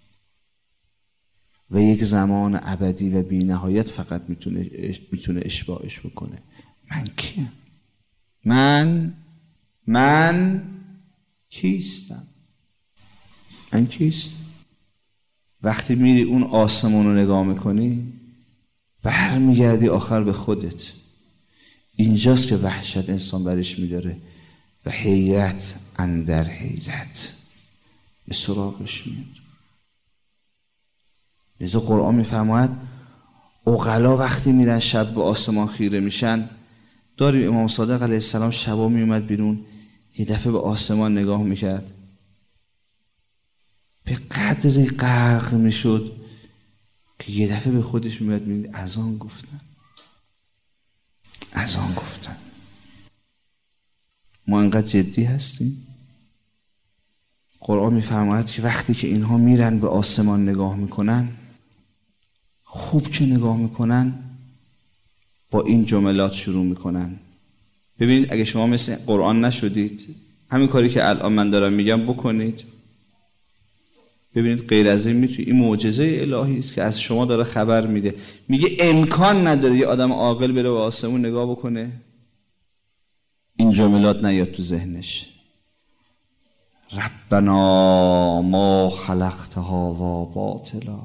و یک زمان ابدی و بی نهایت فقط میتونه اشباعش بکنه؟ من کیم؟ من کیستم؟ من کیست؟ وقتی میری اون آسمون رو نگاه میکنی برمیگردی آخر به خودت. اینجاست که وحشت انسان برش میداره و حیرت اندر حیرت به سراغش میاد. لذا قرآن میفرماید عقلا وقتی میرن شب به آسمان خیره میشن، داریم امام صادق علیه السلام شبا میومد بیرون یه دفعه به آسمان نگاه میکرد، به قدری غرق میشد که یه دفعه به خودش میاد میگه اذان گفتن. ما انقدر جدی هستیم؟ قرآن میفرماید که وقتی که اینها میرن به آسمان نگاه میکنن، خوب که نگاه میکنن با این جملات شروع میکنن. ببینید اگه شما مثل قرآن نشدید همین کاری که الان من دارم میگم بکنید. ببینید غیر از این معجزه الهی است که از شما داره خبر میده. میگه امکان نداره یه آدم عاقل بره به آسمون نگاه بکنه این جملات نیاد تو ذهنش. ربنا ما خلقت هذا باطلا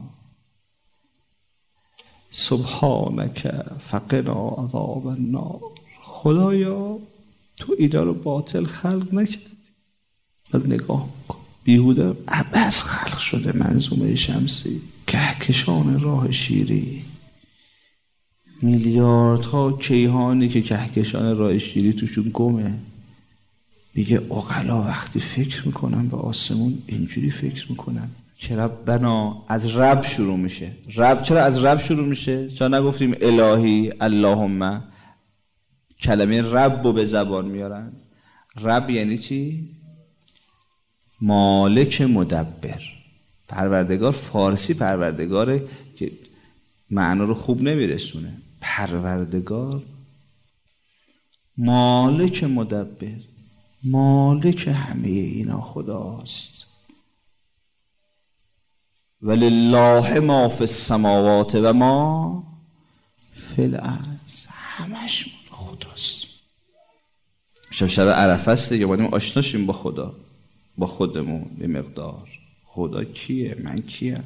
سبحانك فقنا عذاب النار. خدایا تو اینا رو باطل خلق نکردی. بعد نگاه کن بیهوده عبث خلق شده. منظومه شمسی، کهکشان راه شیری، میلیاردها کیهانی که کهکشان راه شیری توشون گمه. میگه عقلا وقتی فکر میکنن به آسمون اینجوری فکر میکنن که ربنا از رب شروع میشه. رب چرا از رب شروع میشه؟ چرا نگفتیم الهی اللهم؟ کلمه رب رو به زبان میارن. رب یعنی چی؟ مالک مدبر. پروردگار فارسی پروردگاره که معنا رو خوب نمیرسونه. پروردگار مالک مدبر، مالک همه اینا خداست. ولله ما فی السماوات و ما فی الارض. همش مال خداست. شب عرفه است دیگه، باید آشنا شیم با خدا، با خودمون به مقدار. خدا کیه؟ من کیم؟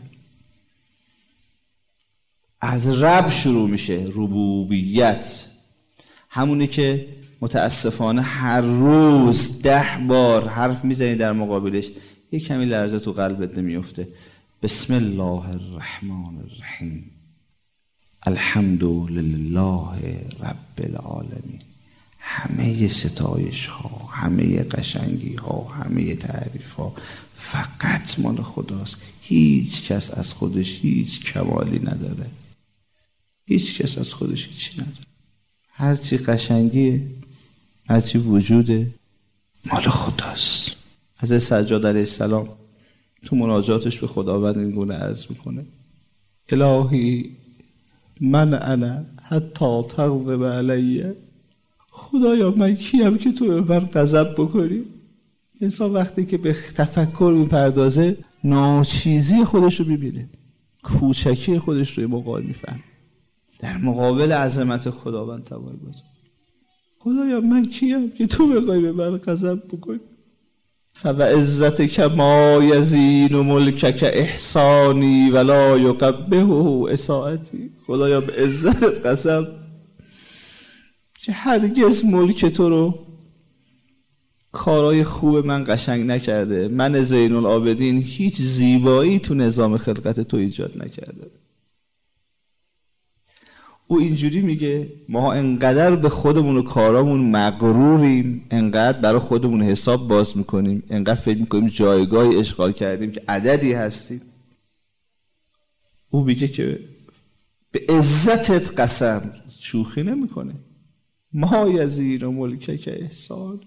از رب شروع میشه. ربوبیت همونی که متاسفانه هر روز 10 بار حرف میزنی در مقابلش یه کمی لرزه تو قلبت نمیفته. بسم الله الرحمن الرحیم الحمد لله رب العالمین. همه ستایش ها، همه قشنگی ها، همه تعریف ها فقط مال خداست. هیچ کس از خودش هیچ کمالی نداره. هیچ کس از خودش هیچی نداره. هرچی قشنگیه، هرچی وجوده، مال خداست. حضرت سجاد علیه السلام تو مناجاتش به خداوند این گونه عرض میکنه الهی من انا حتی تغضب علیه. خدایا من کیم که تو به من غضب بکنی؟ انسان وقتی که به تفکر میپردازه ناچیزی خودش رو ببینه، کوچکی خودش رو مقابل میفهم در مقابل عظمت خداوند تبارک و تعالی. خدایا من کیم که تو بخوای به من غضب بکنی؟ فبعزتک ما یزین ملکک احسانی ولا یقبحه اساءتی. خدایا به عزتت قسم که هرگز ملک تو رو کارای خوب من قشنگ نکرده. من زین العابدین هیچ زیبایی تو نظام خلقت تو ایجاد نکرده. او اینجوری میگه ما انقدر به خودمون و کارامون مغروریم، انقدر برای خودمون حساب باز میکنیم، انقدر فکر میکنیم جایگاهی اشغال کردیم که عددی هستیم. او میگه که به عزتت قسم، شوخی نمیکنه. ما یزین و ملکک احسان،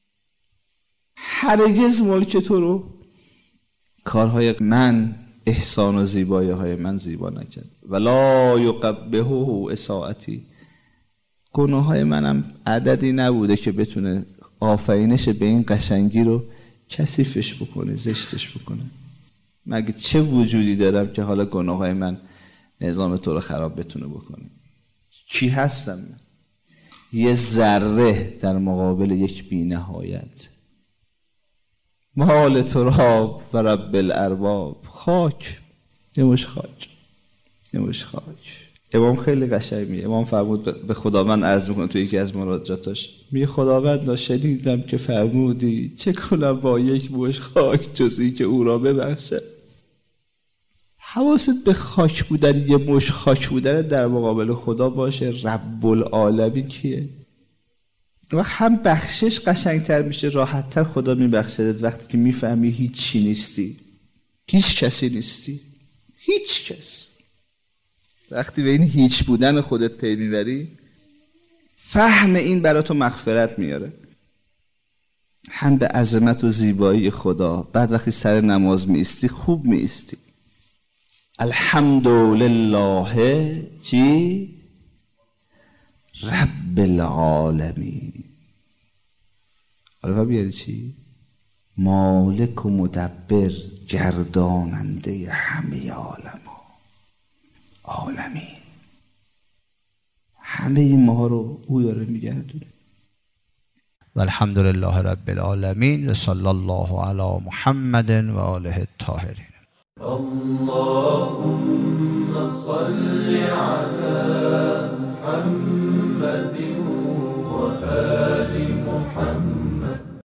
هرگز ملک تو رو کارهای من، احسان و زیبایی های من زیبا نکرد. ولا یقبحه اساءتی، گناه های منم عددی نبوده که بتونه آفرینش به این قشنگی رو کثیفش بکنه، زشتش بکنه. مگه چه وجودی دارم که حالا گناه های من نظام تو رو خراب بتونه بکنه؟ کی هستم من؟ یه ذره در مقابل یک بی نهایت. مال تراب و رب الارباب، خاک، نموش خاک، نموش خاک. امام خیلی قشنگ میگه. امام فرمود به خداوند عرض میکنه توی یکی از مناجاتاش، میگه خداوند شنیدم که فرمودی چه کنم با یک موش خاک جزی که او را ببخشه. حواست به خاک بودن، یه موش خاک بودن در مقابل خدا باشه. رب العالمین کیه؟ وقت هم بخشش قشنگتر میشه، راحتتر خدا میبخشدت وقتی که میفهمی هیچ چی نیستی، هیچ کسی نیستی، هیچ کس. وقتی به این هیچ بودن خودت پی میبری، فهم این برای تو مغفرت میاره. هم به عظمت و زیبایی خدا. بعد وقتی سر نماز میستی خوب میستی. الحمدلله چی؟ رب العالمین. عرفا بیاری چی؟ مالک و مدبر، گرداننده همه عالمین. همه ما رو او داره میگردونه. و الحمد لله رب العالمین و صلی الله علی محمد و آله الطاهرین. اللهم صل على محمد وآل محمد.